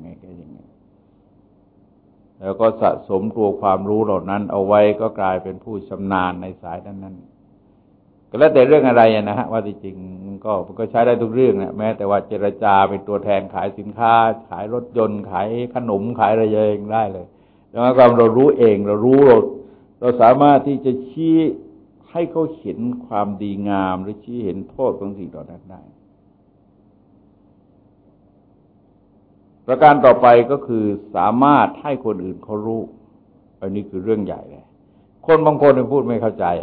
แล้วก็สะสมตัวความรู้เหล่านั้นเอาไว้ก็กลายเป็นผู้ชำนาญในสายนั้นๆก็แล้วแต่เรื่องอะไรนะฮะว่าจริงๆมันก็ใช้ได้ทุกเรื่องนะแม้แต่ว่าเจรจาเป็นตัวแทนขายสินค้าขายรถยนต์ขายขนมขายอะไรเองได้เลยดังนั้นความเรารู้เองเราสามารถที่จะชี้ให้เขาเห็นความดีงามหรือชี้เห็นโทษของสิ่งเหล่านั้นได้ประการต่อไปก็คือสามารถให้คนอื่นเขารู้อันนี้คือเรื่องใหญ่เลยคนบางคนพูดไม่เข้าใจ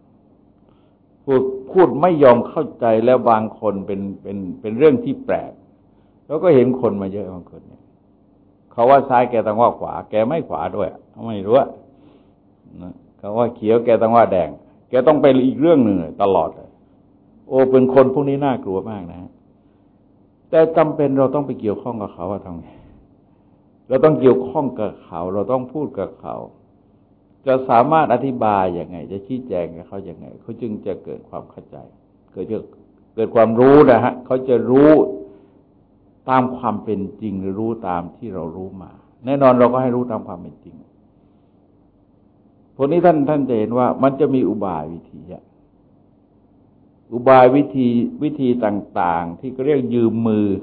พูดไม่ยอมเข้าใจแล้วบางคนเป็นเรื่องที่แปลกแล้วก็เห็นคนมาเยอะบางคนเนี่ยเขาว่าซ้ายแกต้องว่าขวาแกไม่ขวาด้วยไม่รู้เขาว่าเขียวแกต้องว่าแดงแกต้องไปอีกเรื่องหนึ่งตลอดเลยโอ้เป็นคนพวกนี้น่ากลัวมากนะแต่จำเป็นเราต้องไปเกี่ยวข้องกับเขาทำไงเราต้องเกี่ยวข้องกับเขาเราต้องพูดกับเขาจะสามารถอธิบายยังไงจะชี้แจงกับเขายังไงเขาจึงจะเกิดความเข้าใจเกิดความรู้นะฮะเขาจะรู้ตามความเป็นจริงหรือรู้ตามที่เรารู้มาแน่นอนเราก็ให้รู้ตามความเป็นจริงพวกนี้ท่านจะเห็นว่ามันจะมีอุบายวิธีต่างๆที่ก็เรียกยืมมือ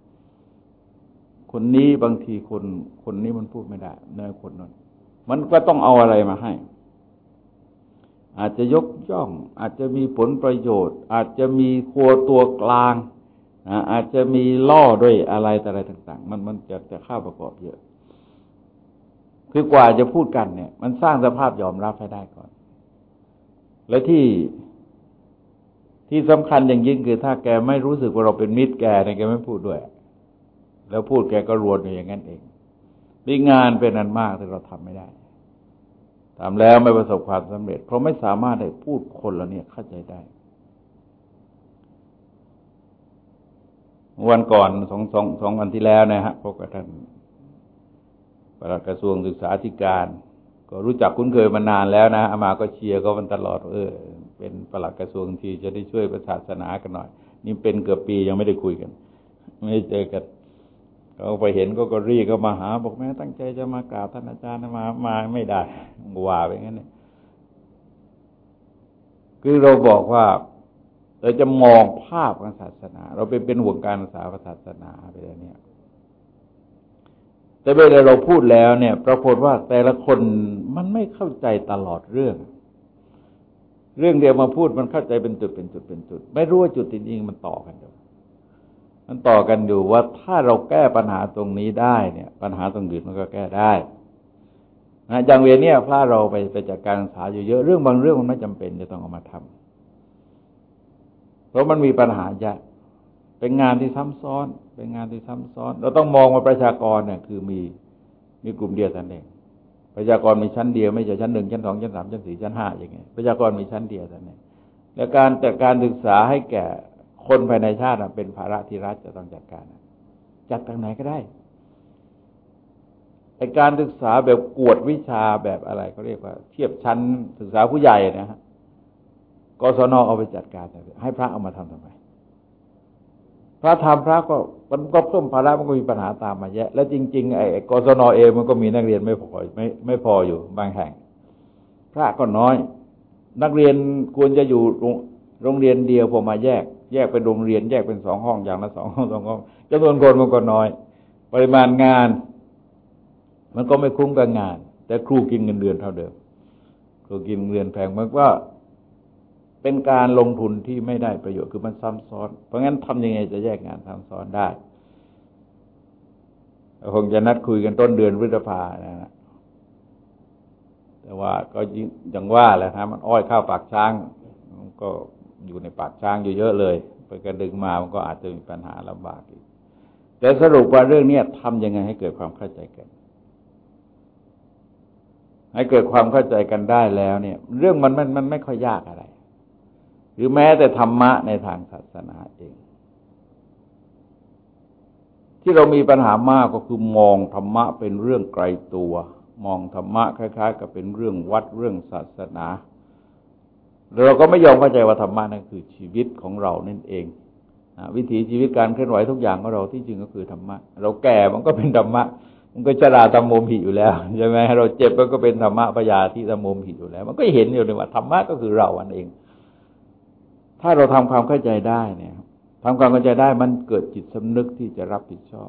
คนนี้บางทีคนนี้มันพูดไม่ได้เนื้อคนนั้นมันก็ต้องเอาอะไรมาให้อาจจะยกย่องอาจจะมีผลประโยชน์อาจจะมีครัวตัวกลางอาจจะมีล่อด้วยอะไรต่างๆมันจะเข้าประกอบเยอะคือกว่าจะพูดกันเนี่ยมันสร้างสภาพยอมรับให้ได้ก่อนและที่สำคัญอย่างยิ่งคือถ้าแกไม่รู้สึกว่าเราเป็นมิตรแกเนี่ยแกไม่พูดด้วยแล้วพูดแกก็รวนอยู่อย่างนั้นเองมีงานเป็นอันมากที่เราทำไม่ได้ทำแล้วไม่ประสบความสำเร็จเพราะไม่สามารถได้พูดคนละเนี่ยเข้าใจได้วันก่อนสองวันที่แล้วนะฮะพบกับท่านปลัดกระทรวงศึกษาธิการก็รู้จักคุ้นเคยมานานแล้วนะอามาก็เชียร์ก็มันตลอดเป็นปลัดกระทรวงที่จะได้ช่วยศาสนากันหน่อยนี่เป็นเกือบปียังไม่ได้คุยกันไม่ได้เจอกันเขาไปเห็นก็รีบก็มาหาบอกแม่ตั้งใจจะมากราบท่านอาจารย์มาไม่ได้ว่าไปงั้นเนี่ยคือเราบอกว่าเราจะมองภาพของศาสนาเราเป็นห่วงการศึกษาศาสนาไปแล้วเนี่ยแต่เวลาเราพูดแล้วเนี่ยปรากฏว่าแต่ละคนมันไม่เข้าใจตลอดเรื่องเดียวมาพูดมันเข้าใจเป็นจุดไม่รู้ว่าจุดจริงๆมันต่อกันอยู่ว่าถ้าเราแก้ปัญหาตรงนี้ได้เนี่ยปัญหาตรงอื่นมันก็แก้ได้นะอย่างเวลาเนี่ยพระเราไปจัดการศึกษาอยู่เยอะเรื่องบางเรื่องมันไม่จำเป็นจะต้องเอามาทำเพราะมันมีปัญหายากเป็นงานที่ซ้ำซ้อนเราต้องมองว่าประชากรเนี่ยคือมีกลุ่มเดียวกันเองประชากรมีชั้นเดียวไม่ใช่ชั้น 1 ชั้น 2 ชั้น 3 ชั้น 4 ชั้น 5อย่างเงี้ยประชากรมีชั้นเดียวเท่านั้นและการจัดการศึกษาให้แก่คนภายในชาติเป็นภาระที่รัฐจะต้องจัดการจัดทางไหนก็ได้แต่การศึกษาแบบกวดวิชาแบบอะไรเขาเรียกว่าเทียบชั้นศึกษาผู้ใหญ่นะฮะกศนเอาไปจัดการให้พระเอามาทำไมพระก็มันก็เพิ่มภาระมันก็มีปัญหาตามมาเยอะและจริงๆไอ้กศนเองมันก็มีนักเรียนไม่พออยู่บางแห่งพระก็น้อยนักเรียนควรจะอยู่โรงเรียนเดียวพอมาแยกเป็นโรงเรียนแยกเป็น2 ห้องอย่างละ2 ห้อง2 ห้องจำนวนคนมันก็น้อยปริมาณงานมันก็ไม่คุ้มกับงานแต่ครูกินเงินเดือนเท่าเดิมครูกินเงินเดือนแพงมันก็เป็นการลงทุนที่ไม่ได้ประโยชน์คือมันซ้ำซ้อนเพราะงั้นทำยังไงจะแยกงานซ้ำซ้อนได้คงจะนัดคุยกันต้นเดือนพฤษภานะฮะแต่ว่าก็อย่างว่าแหละนะมันอ้อยเข้าปากช้างมันก็อยู่ในปากช้างอยู่เยอะเลยไปกระดึงมามันก็อาจจะมีปัญหาลำบากอีกแต่สรุปว่าเรื่องนี้ทำยังไงให้เกิดความเข้าใจกันให้เกิดความเข้าใจกันได้แล้วเนี่ยเรื่องมันไม่ค่อยยากอะไรหรือแม้แต่ธรรมะในทางศาสนาเองที่เรามีปัญหามากก็คือมองธรรมะเป็นเรื่องไกลตัวมองธรรมะคล้ายๆกับเป็นเรื่องวัดเรื่องศาสนาเราก็ไม่ยอมเข้าใจว่าธรรมะนั่นคือชีวิตของเรานั่นเองวิถีชีวิตการเคลื่อนไหวทุกอย่างของเราที่จริงก็คือธรรมะเราแก่มันก็เป็นธรรมะมันก็ชราธรรมโมหิอยู่แล้วใช่ไหมเราเจ็บมันก็เป็นธรรมะปยาธิธรรมโมหิอยู่แล้วมันก็เห็นอยู่เลยว่าธรรมะก็คือเราอันเองถ้าเราทำความเข้าใจได้เนี่ยทำความเข้าใจได้มันเกิดจิตสำนึกที่จะรับผิดชอบ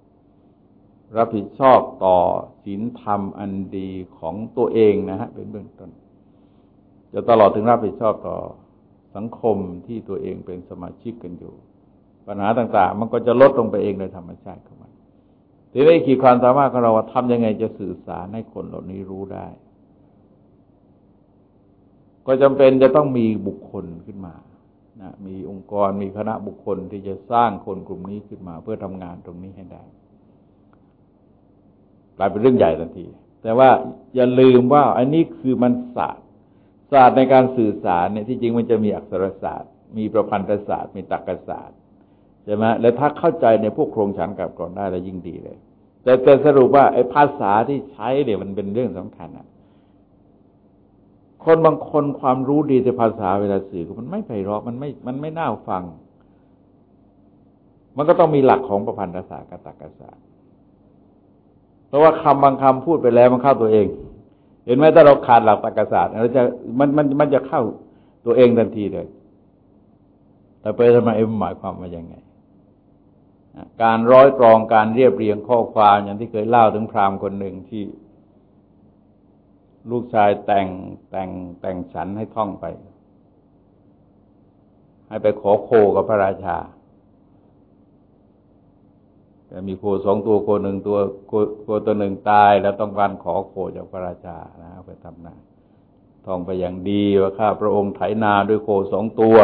ต่อศีลธรรมอันดีของตัวเองนะฮะเป็นเบื้องต้นจะตลอดถึงรับผิดชอบต่อสังคมที่ตัวเองเป็นสมาชิกกันอยู่ปัญหาต่างๆมันก็จะลดลงไปเองโดยธรรมชาติของมันทีนี้ขีดความสามารถของเราทำยังไงจะสื่อสารให้คนเหล่านี้รู้ได้ก็จำเป็นจะต้องมีบุคคลขึ้นมานะมีองค์กรมีคณะบุคคลที่จะสร้างคนกลุ่มนี้ขึ้นมาเพื่อทำงานตรงนี้ให้ได้กลายเป็นเรื่องใหญ่ทันทีแต่ว่าอย่าลืมว่าอันนี้คือมันศาสตร์ในการสื่อสารเนี่ยที่จริงมันจะมีอักษรศาสตร์มีประพันธศาสตร์มีตรรกศาสตร์ใช่ไหมและถ้าเข้าใจในพวกโครงฉันท์กลับกรอนได้แล้วยิ่งดีเลยแต่สรุปว่าไอ้ภาษาที่ใช้เนี่ยมันเป็นเรื่องสำคัญนะคนบางคนความรู้ดีแต่ภาษาเวลาสื่อมันไม่ไพเราะมันไม่น่าฟังมันก็ต้องมีหลักของประพันธศาสตร์กับตรรกศาสตร์เพราะว่าคำบางคำพูดไปแล้วมันเข้าตัวเองเห็นไหมถ้าเราขาดหลักตรรกศาสตร์เราจะมันจะเข้าตัวเองทันทีเลยแต่ไปทำไมหมายความว่ายังไงการร้อยกรองการเรียบเรียงข้อความอย่างที่เคยเล่าถึงพราหมณ์คนหนึ่งที่ลูกชายแต่งฉันให้ท่องไปให้ไปขอโคกับพระราชาแต่มีโค2 ตัวโค1 ตัวโคตัวหนึ่งตายแล้วต้องการขอโคจากพระราชานะไปทำนาท่องไปอย่างดีว่าข้าพระองค์ไถนาด้วยโค2 ตัว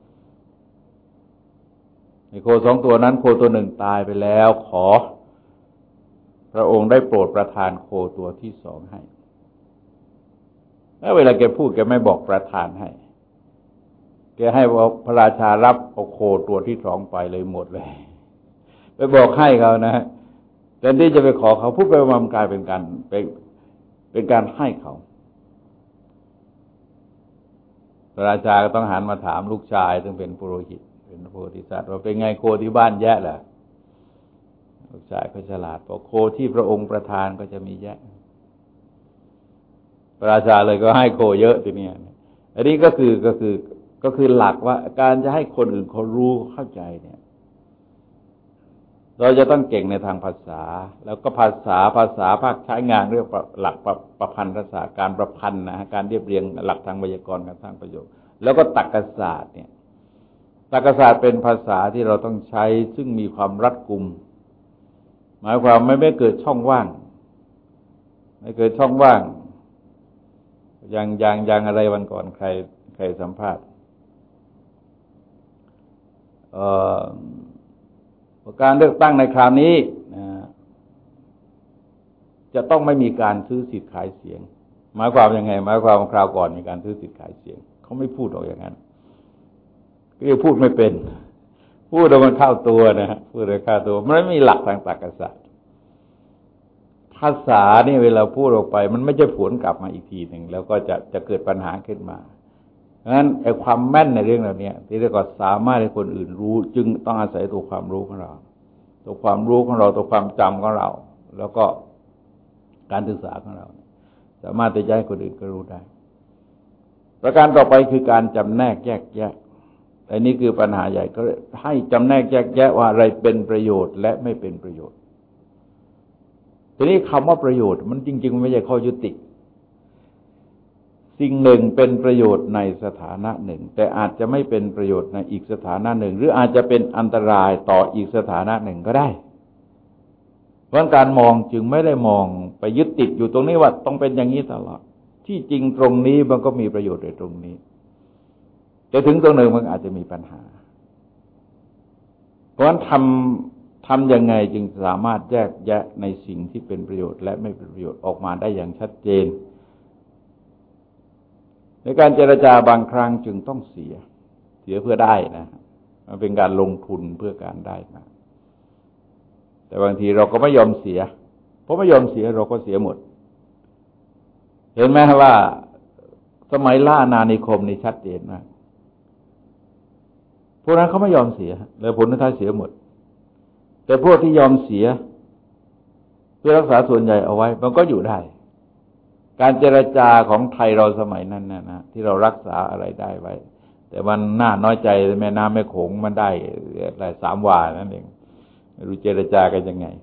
ในโค2 ตัวนั้นโคตัวหนึ่งตายไปแล้วขอพระองค์ได้โปรดประทานโคตัวที่2ให้แล้วเวลาแกพูดแกไม่บอกประทานให้แกให้พระราชารับเอาโคตัวที่2ไปเลยหมดเลยไปบอกให้เขานะแทนที่จะไปขอเขาพูดไปมันกลายเป็นการให้เขาพระราชาก็ต้องหันมาถามลูกชายซึ่งเป็นปุโรหิตเป็นโพธิสัตว์ว่าเป็นไงโคที่บ้านแยะล่ะลูกชายก็ฉลาดบอกโคที่พระองค์ประทานก็จะมีแยะพระราชาเลยก็ให้โคเยอะทีนี้อันนี้ก็คือหลักว่าการจะให้คนอื่นเขารู้เข้าใจเนี่ยเราจะต้องเก่งในทางภาษาแล้วก็ภาษาภาคใช้งานเรียกหลักประพันธ์ศาสตร์การประพันธ์นะการเรียบเรียงหลักทางไวยากรณ์การสร้างประโยคแล้วก็ตรรกศาสตร์เนี่ยตรรกศาสตร์เป็นภาษาที่เราต้องใช้ซึ่งมีความรัดกุมหมายความไม่เกิดช่องว่างไม่เกิดช่องว่างอย่างอะไรวันก่อนใครสัมภาษณ์การเลือกตั้งในคราวนี้จะต้องไม่มีการซื้อสิทธิ์ขายเสียงหมายความยังไงหมายความว่าคราวก่อนมีการซื้อสิทธิ์ขายเสียงเขาไม่พูดออกอย่างนั้นก็พูดไม่เป็นพูดแล้วมันเข้าตัวนะฮะพูดแล้วเข้าตัวมันไม่มีหลักทางตรรกศาสตร์ภาษาเนี่ยเวลาพูดออกไปมันไม่ใช่ผวนกลับมาอีกทีหนึ่งแล้วก็จะเกิดปัญหาขึ้นมาเพราะฉะนั้นไอ้ความแม่นในเรื่องเหล่านี้ที่เรียกว่าสามารถให้คนอื่นรู้จึงต้องอาศัยตัวความรู้ของเราตัวความรู้ของเราตัวความจำของเราแล้วก็การศึกษาของเราสามารถจะให้คนอื่นก็รู้ได้ประการต่อไปคือการจำแนกแยกแยะอันนี้คือปัญหาใหญ่ก็ให้จำแนกแยกแยะว่าอะไรเป็นประโยชน์และไม่เป็นประโยชน์ทีนี้คำว่าประโยชน์มันจริงๆไม่ใช่ข้อยุติสิ่งหนึ่งเป็นประโยชน์ในสถานะหนึ่งแต่อาจจะไม่เป็นประโยชน์ในอีกสถานะหนึ่งหรืออาจจะเป็นอันตรายต่ออีกสถานะหนึ่งก็ได้เพราะการมองจึงไม่ได้มองไปยึดติดอยู่ตรงนี้ว่าต้องเป็นอย่างนี้ตลอดที่จริงตรงนี้มันก็มีประโยชน์ในตรงนี้แต่ถึงตรงหนึ่งมันอาจจะมีปัญหาเพราะฉะนั้นทำยังไงจึงสามารถแยกแยะในสิ่งที่เป็นประโยชน์และไม่เป็นประโยชน์ออกมาได้อย่างชัดเจนในการเจรจาบางครั้งจึงต้องเสียเพื่อได้นะมันเป็นการลงทุนเพื่อการได้มาแต่บางทีเราก็ไม่ยอมเสียเพราะไม่ยอมเสียเราก็เสียหมดเห็นไหมว่าสมัยล่าอาณานิคมนี่ชัดเจนมากพวกนั้นเขาไม่ยอมเสียเลยผลท้ายเสียหมดแต่พวกที่ยอมเสียเพื่อรักษาส่วนใหญ่เอาไว้มันก็อยู่ได้การเจรจาของไทยเราสมัยนั้นนะที่เรารักษาอะไรได้ไว้แต่มันน่าน้อยใจแม่น้ำแม่โขงมันได้หลาย3 วานั่นเองไม่รู้เจรจากันยังไง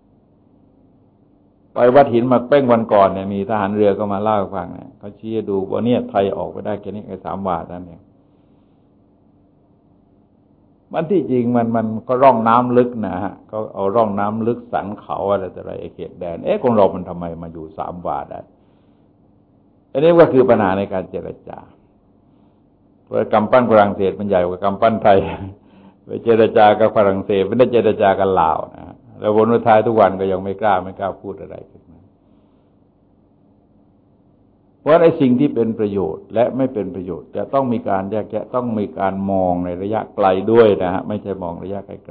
ไปวัดหินมาเป้งวันก่อนเนี่ยมีทหารเรือก็มาเล่าให้ฟังเนี่ยเขาชี้ดูว่าเนี่ยไทยออกไปได้แค่นี้3 วานั่นเองมันที่จริงมันก็ร่องน้ำลึกนะฮะก็เอาร่องน้ำลึกสันเขาอะไรแต่ไรเขตแดนของเรามันทำไมมาอยู่3 วาได้อันนี้ก็คือปัญหาในการเจรจาเพราะกำปั้นฝรั่งเศสมันใหญ่กว่ากำปั้นไทยไปเจรจากับฝรั่งเศสไม่ได้เจรจากันลาวนะแล้วผลท้ายทุกวันก็ยังไม่กล้าพูดอะไรขึ้นมาเพราะไอ้สิ่งที่เป็นประโยชน์และไม่เป็นประโยชน์จะต้องมีการแยกแยะต้องมีการมองในระยะไกลด้วยนะฮะไม่ใช่มองระยะไกล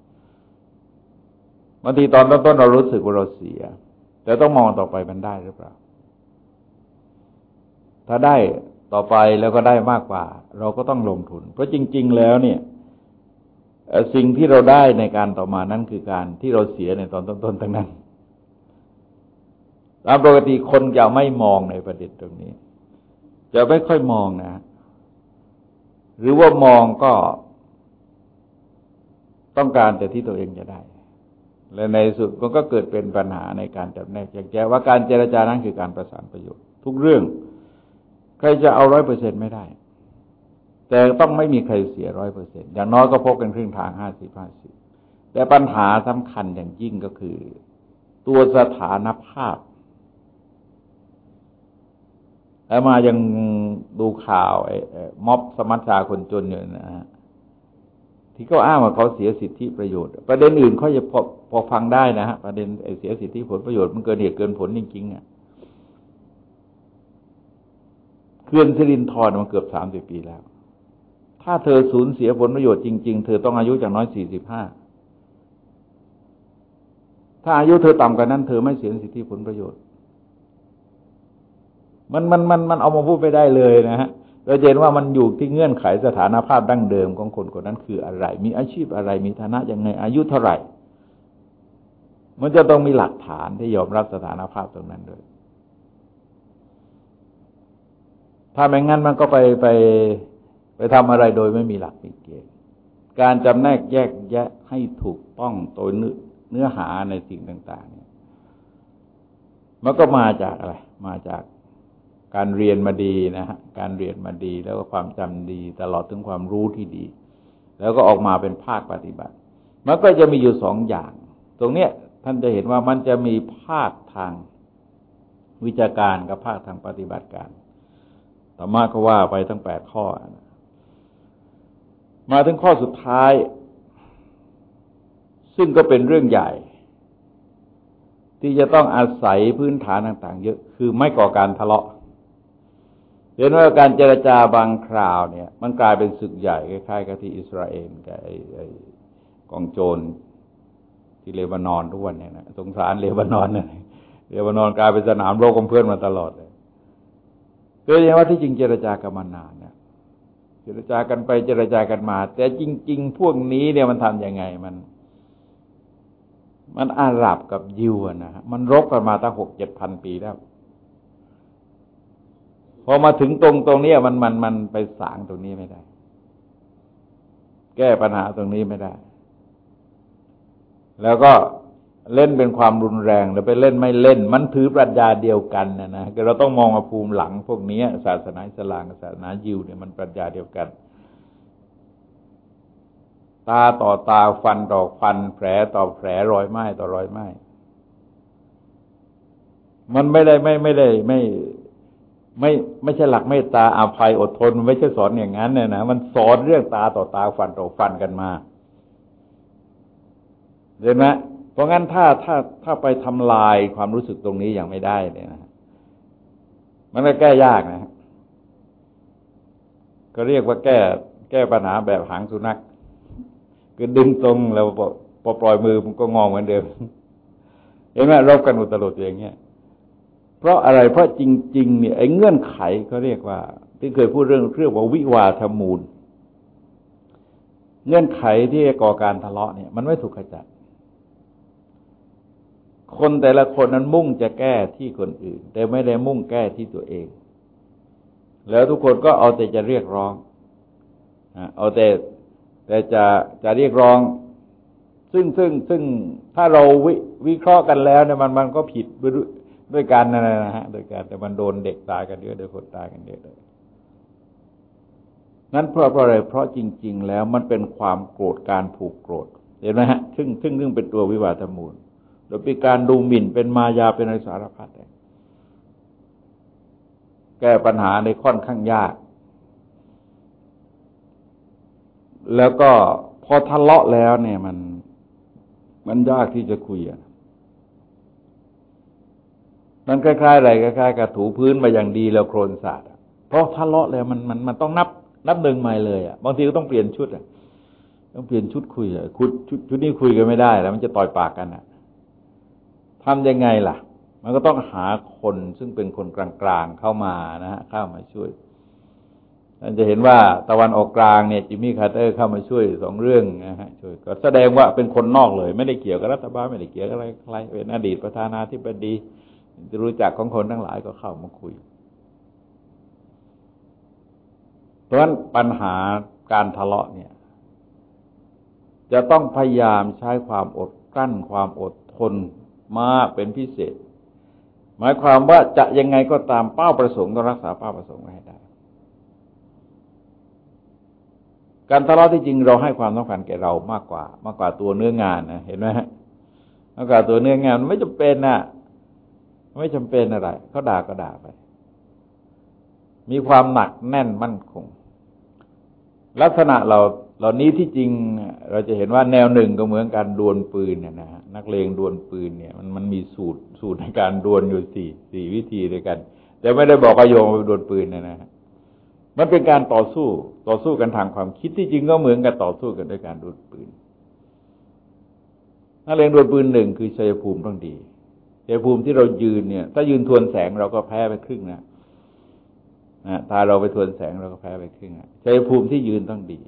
ๆบางทีตอนต้นเรารู้สึกว่าเราเสียแต่ต้องมองต่อไปมันได้หรือเปล่าถ้าได้ต่อไปแล้วก็ได้มากกว่าเราก็ต้องลงทุนเพราะจริงๆแล้วเนี่ยสิ่งที่เราได้ในการต่อมานั้นคือการที่เราเสียในตอนต้นๆทั้งนั้นตามปกติคนจะไม่มองในประเด็นตรงนี้จะไม่ค่อยมองนะหรือว่ามองก็ต้องการแต่ที่ตัวเองจะได้และในสุดมันก็เกิดเป็นปัญหาในการจำแนกแยกแยะว่าการเจรจานั้นคือการประสานประโยชน์ทุกเรื่องใครจะเอา 100% ไม่ได้แต่ต้องไม่มีใครเสีย 100% อย่างน้อยก็พบกันครึ่งทาง 50-50 แต่ปัญหาสำคัญอย่างยิ่งก็คือตัวสถานภาพแล้วมายังดูข่าวม็อบสมัชชาคนจนอยู่นะฮะที่เขาอ้างว่าเขาเสียสิทธิประโยชน์ประเด็นอื่นเขาจะพอฟังได้นะฮะประเด็นเสียสิทธิผลประโยชน์มันเกินเหตุเกินผลจริงๆอ่ะเขื่อนสิรินธรมันเกือบ30 ปีแล้วถ้าเธอสูญเสียผลประโยชน์จริงๆเธอต้องอายุอย่างน้อย45ถ้าอายุเธอต่ำกว่านั้นเธอไม่เสียสิทธิผลประโยชน์มันเอามาพูดไปได้เลยนะฮะเราเห็นว่ามันอยู่ที่เงื่อนไขสถานภาพดั้งเดิมของคนคนนั้นคืออะไรมีอาชีพอะไรมีฐานะยังไงอายุเท่าไหร่มันจะต้องมีหลักฐานที่ยอมรับสถานภาพตรงนั้นด้วยถ้าไม่งั้นมันก็ไปทำอะไรโดยไม่มีหลักมีเกณฑ์การจำแนกแยกแยะให้ถูกต้องโดยเนื้อหาในสิ่งต่างๆเนี่ยมันก็มาจากอะไรมาจากการเรียนมาดีนะฮะการเรียนมาดีแล้วก็ความจำดีตลอดถึงความรู้ที่ดีแล้วก็ออกมาเป็นภาคปฏิบัติมันก็จะมีอยู่สองอย่างตรงเนี้ยท่านจะเห็นว่ามันจะมีภาคทางวิชาการกับภาคทางปฏิบัติการธรรมะก็ว่าไปทั้ง8ข้อมาถึงข้อสุดท้ายซึ่งก็เป็นเรื่องใหญ่ที่จะต้องอาศัยพื้นฐานต่างๆเยอะคือไม่ก่อการทะเลาะเห็นว่าการเจรจาบางคราวเนี่ยมันกลายเป็นศึกใหญ่คล้ายๆกับที่อิสราเอลกับไอ้กองโจรที่เลบานอนทุกวันเนี่ยนะสงสารเลบานอนเนี่ยเลบานอนกลายเป็นสนามรบของเพื่อนมาตลอดเลยคืออย่างว่าที่จริงเจรจากันมานานเนี่ยเจรจากันไปเจรจากันมาแต่จริงๆพวกนี้เนี่ยมันทำยังไงมันอาหรับกับยิวนะฮะมันรบกันมาตั้ง 6-7 พัน ปีแล้วพอมาถึงตรงนี้มันไปสางตรงนี้ไม่ได้แก้ปัญหาตรงนี้ไม่ได้แล้วก็เล่นเป็นความรุนแรงแล้วไปเล่นไม่เล่นมันถือปรัชญาเดียวกันนะเราต้องมองมาภูมิหลังพวกนี้ศาสนาอิสลามกับศาสนายิวเนี่ยมันปรัชญาเดียวกันตาต่อตาฟันต่อฟันแผลต่อแผลรอยไหม้ต่อรอยไหม้มันไม่ใช่หลักเมตตาอภัยอดทนมันไม่ใช่สอนอย่างนั้นเนี่ยนะมันสอนเรื่องตาต่อตาฟันต่อฟันกันมาเห็นไหมเพราะงั้นถ้าไปทำลายความรู้สึกตรงนี้อย่างไม่ได้เนี่ยนะมันก็แก้ยากนะก็เรียกว่าแก้ปัญหาแบบหางสุนัขคือดึงตรงแล้วพอปล่อยมือมันก็งอเหมือนเดิมเห็นไหมรบกันอุตลุดอย่างเงี้ยเพราะอะไรเพราะจริงๆเนี่ยไอ้เงื่อนไขเขาเรียกว่าที่เคยพูดเรื่องว่าวิวาทมูลเงื่อนไขที่ก่อการทะเลาะเนี่ยมันไม่ถูกขจัดคนแต่ละคนนั้นมุ่งจะแก้ที่คนอื่นแต่ไม่ได้มุ่งแก้ที่ตัวเองแล้วทุกคนก็เอาแต่จะเรียกร้องเอาแต่จะเรียกร้องซึ่งถ้าเราวิเคราะห์กันแล้วเนี่ยมันก็ผิดด้วยกันนะฮะโดยการแต่มันโดนเด็กตายกันเยอะโดยคนตายกันเยอะเลยนั้นเพราะอะไรเพราะจริงๆแล้วมันเป็นความโกรธการผูกโกรธเห็นไหมฮะซึ่งเป็นตัววิวาทมูลโดยเป็นการดูหมิ่นเป็นมายาเป็นอะไรสารพัดแก้ปัญหาในค่อนข้างยากแล้วก็พอทะเลาะแล้วเนี่ยมันยากที่จะคุยมันคล้ายๆอะไรคล้ายๆกับถูพื้นมาอย่างดีแล้วโคลนสาดเพราะทะเลาะแล้วมันต้องนับหนึ่งใหม่เลยบางทีก็ต้องเปลี่ยนชุดต้องเปลี่ยนชุดคุยชุดนี้คุยกันไม่ได้แล้วมันจะต่อยปากกันทำยังไงล่ะมันก็ต้องหาคนซึ่งเป็นคนกลางๆเข้ามานะฮะเข้ามาช่วยท่านจะเห็นว่าตะวันออกกลางเนี่ยจิมมี่คาร์เตอร์เข้ามาช่วย2เรื่องนะฮะช่วยก็แสดงว่าเป็นคนนอกเลยไม่ได้เกี่ยวกับรัฐบาลไม่ได้เกี่ยวกับอะไรใครเป็นอดีตประธานาธิบดีจะรู้จักของคนทั้งหลายก็เข้ามาคุยเพราะฉะนั้นปัญหาการทะเลาะเนี่ยจะต้องพยายามใช้ความอดกลั้นความอดทนมากเป็นพิเศษหมายความว่าจะยังไงก็ตามเป้าประสงค์ต้องรักษาเป้าประสงค์ไว้ให้ได้การทะเลาะที่จริงเราให้ความสำคัญแก่เรามากกว่าตัวเนื้องานนะเห็นไหมฮะมากกว่าตัวเนื้องานมันไม่จำเป็นไม่จำเป็นอะไรเขาด่าก็ด่าไปมีความหนักแน่นมั่นคงลักษณะเหล่านี้ที่จริงเราจะเห็นว่าแนวหนึ่งก็เหมือนการดวลปืนนะฮะนักเลงดวลปืนเนี่ยมันมีสูตรในการดวลอยู่สี่วิธีด้วยกันแต่ไม่ได้บอกว่าโยมไปดวลปืนนะฮะมันเป็นการต่อสู้กันทางความคิดที่จริงก็เหมือนกับต่อสู้กันด้วยการดวลปืนนักเลงดวลปืนหนึ่งคือชัยภูมิต้องดีชัยภูมิที่เรายืนเนี่ยถ้ายืนทวนแสงเราก็แพ้ไปครึ่งนะถ้าเราไปทวนแสงเราก็แพ้ไปครึ่งชัยภูมิที่ยืนต้องดี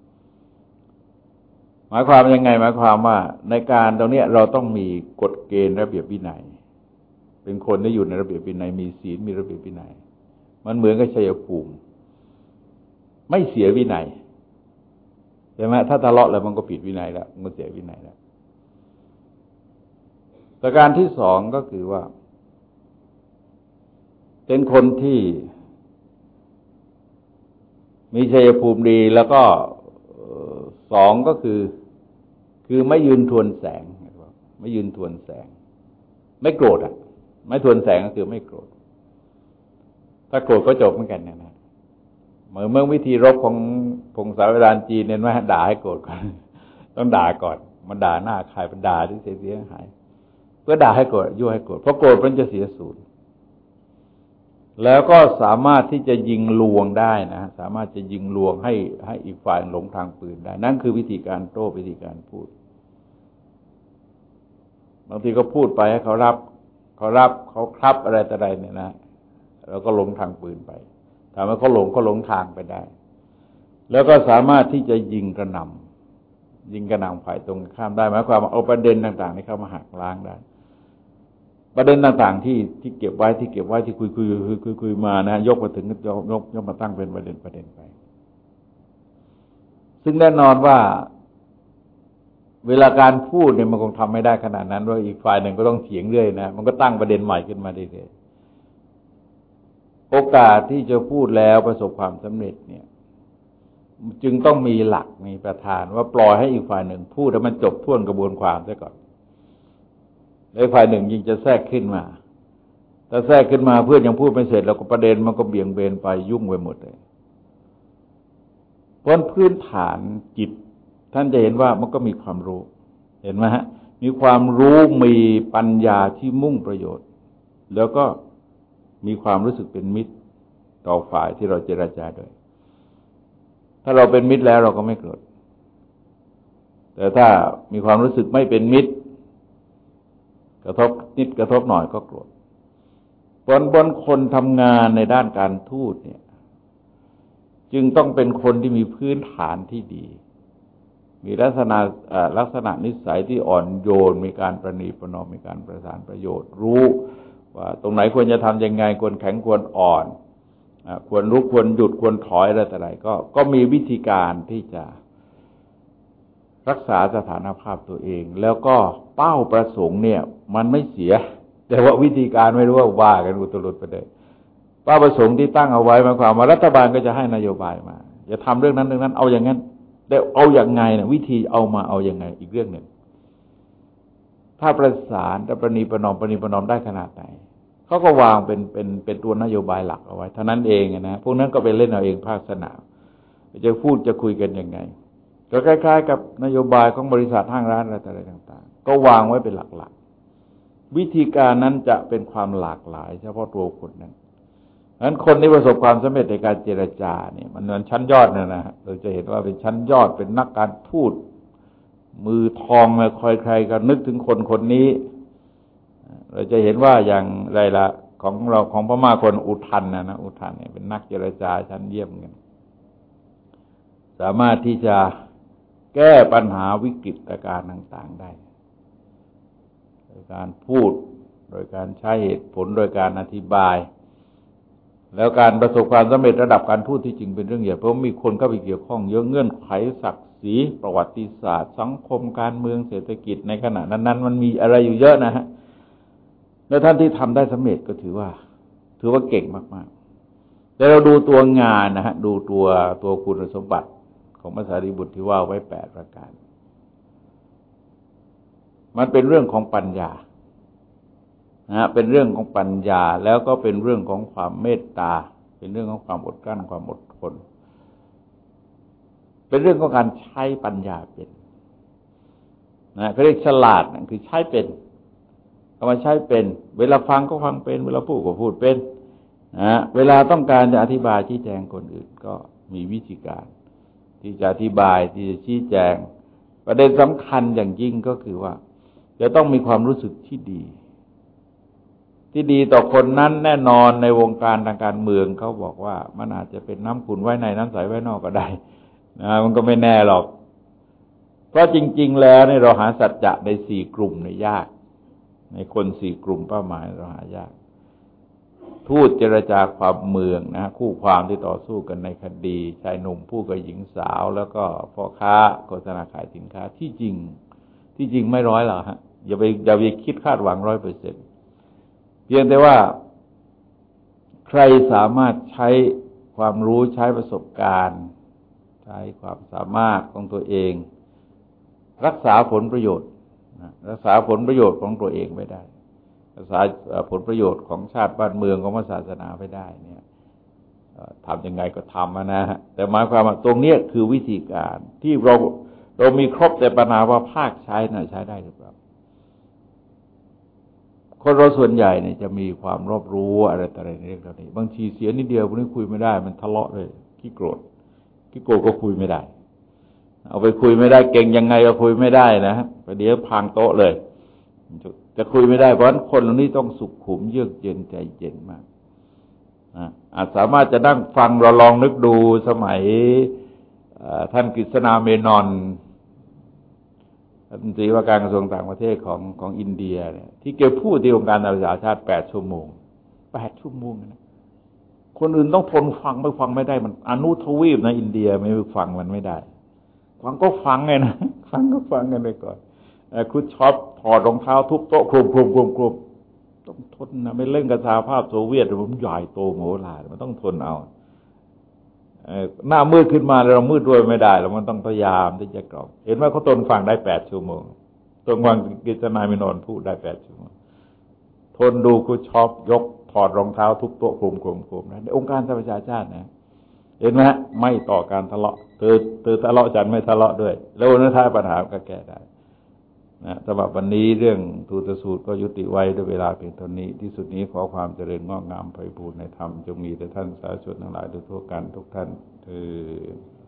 หมายความยังไงหมายความว่าในการตรงนี้เราต้องมีกฎเกณฑ์ระเบียบวินัยเป็นคนที่อยู่ในระเบียบวินัยมีศีลมีระเบียบวินัยมันเหมือนกับชัยภูมิไม่เสียวินัย ฉช่ไหมถ้าทะเลาะแล้วมันก็ผิดวินัยแล้วมันก็เสียวินัยแล้วประการที่สองก็คือว่าเป็นคนที่มีชัยภูมิดีแล้วก็สองก็คือไม่ยืนทวนแสงไม่ยืนทวนแสงไม่โกรธอ่ะไม่ทวนแสงก็คือไม่โกรธถ้าโกรธก็จบเหมือนกันนะเหมือนวิธีรบของพงศาวดารจีนเนี่ยว่าด่าให้โกรธก่อนต้องด่าก่อนมันด่าหน้าใครมันด่าที่เสียหายเพื่อด่าให้โกรธยั่วให้โกรธเพราะโกรธมันจะเสียศูนย์แล้วก็สามารถที่จะยิงลวงได้นะสามารถจะยิงลวงให้อีกฝ่ายหลงทางปืนได้นั่นคือวิธีการโต้วิธีการพูดบางทีก็พูดไปให้เขารับเขาครับอะไรแต่ใดเนี่ยนะแล้วก็หลงทางปืนไปทำให้เขาหลงทางไปได้แล้วก็สามารถที่จะยิงกระหน่ำฝ่ายตรงข้ามได้หมายความว่าเอาประเด็นต่างๆนี้เข้ามาหักล้างได้ประเด็นต่างๆที่เก็บไว้ที่คุยมานะยกมาถึงยกมาตั้งเป็นประเด็นไปซึ่งแน่นอนว่าเวลาการพูดเนี่ยมันคงทำไม่ได้ขนาดนั้นว่าอีกฝ่ายหนึ่งก็ต้องเถียงเรื่อยนะมันก็ตั้งประเด็นใหม่ขึ้นมาเรื่อยๆโอกาสที่จะพูดแล้วประสบความสำเร็จเนี่ยจึงต้องมีหลักมีประธานว่าปล่อยให้อีกฝ่ายหนึ่งพูดแล้วมันจบท่วนกระบวนความซะก่อนแล้วฝ่ายหนึ่งยิ่งจะแทรกขึ้นมาถ้าแทรกขึ้นมาเพื่อนยังพูดไม่เสร็จแล้วก็ประเด็นมันก็เบี่ยงเบนไปยุ่งไปหมดเลยเพราะพื้นฐานจิตท่านจะเห็นว่ามันก็มีความรู้เห็นไหมฮะมีความรู้มีปัญญาที่มุ่งประโยชน์แล้วก็มีความรู้สึกเป็นมิตรต่อฝ่ายที่เราเจรจาด้วยถ้าเราเป็นมิตรแล้วเราก็ไม่โกรธแต่ถ้ามีความรู้สึกไม่เป็นมิตรกระทบนิดกระทบหน่อยก็โกรธบนคนทำงานในด้านการทูตเนี่ยจึงต้องเป็นคนที่มีพื้นฐานที่ดีมีลักษณะนิสัยที่อ่อนโยนมีการประนีประนอมมีการประสานประโยชน์รู้ว่าตรงไหนควรจะทำยังไงควรแข็งควรอ่อนควรลุกควรหยุดควรถอยอะไรต่ออะไรก็มีวิธีการที่จะรักษาสถานภาพตัวเองแล้วก็เป้าประสงค์เนี่ยมันไม่เสียแต่ว่าวิธีการไม่รู้ว่ากันอุตรุดไปเลยเป้าประสงค์ที่ตั้งเอาไว้หมายความว่ารัฐบาลก็จะให้นโยบายมาจะทำเรื่องนั้นเอาอย่างนั้นแต่เอาอย่างไงเนี่ยวิธีเอาอย่างไงอีกเรื่องหนึ่งถ้าประสานแต่ประนีประนอมได้ขนาดไหนเขาก็วางเป็นตัวนโยบายหลักเอาไว้เท่านั้นเองนะพวกนั้นก็ไปเล่นเอาเองภาคสนามจะพูดจะคุยกันยังไงก็คล้ายๆกับนโยบายของบริษัทห้างร้านอะไรต่างๆก็วางไว้เป็นหลักๆวิธีการนั้นจะเป็นความหลากหลายเฉพาะตัวคนนั้นนั้นคนที่ประสบความสำเร็จในการเจรจาเนี่ยมันชั้นยอดนะฮะเราจะเห็นว่าเป็นชั้นยอดเป็นนักการทูตมือทองเลยคอยใครก็นึกถึงคนนี้เราจะเห็นว่าอย่างไรละของพม่าคนอุทันนะอุทันเนี่ยเป็นนักเจรจาชั้นเยี่ยมกันสามารถที่จะแก้ปัญหาวิกฤตการณ์ต่างๆได้โดยการพูดโดยการใช้เหตุผลโดยการอธิบายแล้วการประสบความสำเร็จระดับการทูตที่จริงเป็นเรื่องใหญ่เพราะมีคนเข้าไปเกี่ยวข้องเยอะเงื่อนไขศักดิ์ศรีประวัติศาสตร์สังคมการเมืองเศรษฐกิจในขณะนั้นมันมีอะไรอยู่เยอะนะฮะแล้วท่านที่ทำได้สำเร็จก็ถือว่าเก่งมากๆแต่เราดูตัวงานนะฮะดูตัวคุณสมบัติของพระสารีบุตรที่ว่าไว้8ประการมันเป็นเรื่องของปัญญาเป็นเรื่องของปัญญาแล้วก็เป็นเรื่องของความเมตตาเป็นเรื่องของความอดกลั้นความอดทนเป็นเรื่องของการใช้ปัญญาเป็นเขาเรียกฉลาดนั่นคือใช้เป็นเอามาใช้เป็นเวลาฟังก็ฟังเป็นเวลาพูดก็พูดเป็นเวลาต้องการจะอธิบายชี้แจงคนอื่นก็มีวิธีการที่จะอธิบายที่จะชี้แจงประเด็นสำคัญอย่างยิ่งก็คือว่าจะต้องมีความรู้สึกที่ดีต่อคนนั้นแน่นอนในวงการทางการเมืองเขาบอกว่ามันอาจจะเป็นน้ำขุ่นไว้ในน้ำใสไว้นอกก็ได้มันก็ไม่แน่หรอกเพราะจริงๆแล้วเนี่ยเราหาสัจจะใน4กลุ่มเนี่ยยากในคน4กลุ่มเป้าหมายเราหายากทูตเจรจาความเมืองนะคู่ความที่ต่อสู้กันในคดีชายหนุ่มผู้กับหญิงสาวแล้วก็พ่อค้าโฆษณาขายสินค้าที่จริงไม่ร้อยหรอกฮะอย่าไปคิดคาดหวัง100%เพียงแต่ว่าใครสามารถใช้ความรู้ใช้ประสบการณ์ใช้ความสามารถของตัวเองรักษาผลประโยชน์รักษาผลประโยชน์ของตัวเองไว้ได้รักษาผลประโยชน์ของชาติบ้านเมืองของศาสนาไว้ได้เนี่ยทำยังไงก็ทำนะฮะแต่หมายความว่าตรงนี้คือวิธีการที่เรามีครบแต่ปัญหาว่าภาคใช้น่ะใช้ได้หรือเปล่าคนเราส่วนใหญ่เนี่ยจะมีความรอบรู้อะไรต่ออะไรในเรื่องเหล่านี้บางทีเสียนิดเดียวพวกนี้คุยไม่ได้มันทะเลาะเลยขี้โกรธก็คุยไม่ได้เอาไปคุยไม่ได้เก่งยังไงก็คุยไม่ได้นะฮะประเดี๋ยวพังโต๊ะเลยจะคุยไม่ได้เพราะฉะนั้นคนเหล่านี้ต้องสุขุมเยือกเย็นใจเย็นมากอาจสามารถจะนั่งฟังเราลองนึกดูสมัยท่านกฤษณาเมนอนรัฐมนตรีว่าการกระทรวงต่างประเทศของอินเดียเนี่ยที่แกพูดที่องค์การสหประชาชาติ8 ชั่วโมงนะคนอื่นต้องทนฟังไม่ได้มันอนุทวีปนะอินเดียไม่ฟังมันไม่ได้ฟังก็ฟังไงนะฟังกันไปก่อนครูชอบถอดรองเท้าทุบโต๊ะคลุมต้องทนนะไม่เล่นกับสหภาพโซเวียตผมใหญ่โตโมโหลานมันต้องทนเอาหน้ามืดขึ้นมาเรามืดด้วยไม่ได้แล้วมันต้องพยายามที่จะกล่อมเห็นว่าเขาทนฟังได้8 ชั่วโมงทนฟังกฤษณาเมนอนพูดได้8 ชั่วโมงทนดูครูชอบยกถอดรองเท้าทุบโต๊ะคลุมนะในองค์การสหประชาชาตินะเห็นไหมฮะไม่ต่อการทะเลาะเธอทะเลาะฉันไม่ทะเลาะด้วยแล้ววันท้ายปัญหาก็แก้ได้นะสำหรับวันนี้เรื่องทูตสูตรก็ยุติไว้ด้วยเวลาเพียงเท่านี้ที่สุดนี้ขอความเจริญงอกงามไพบูลย์ในธรรมจงมีแด่ท่านสาธุชนทั้งหลายโดยทั่วกันทุกท่าน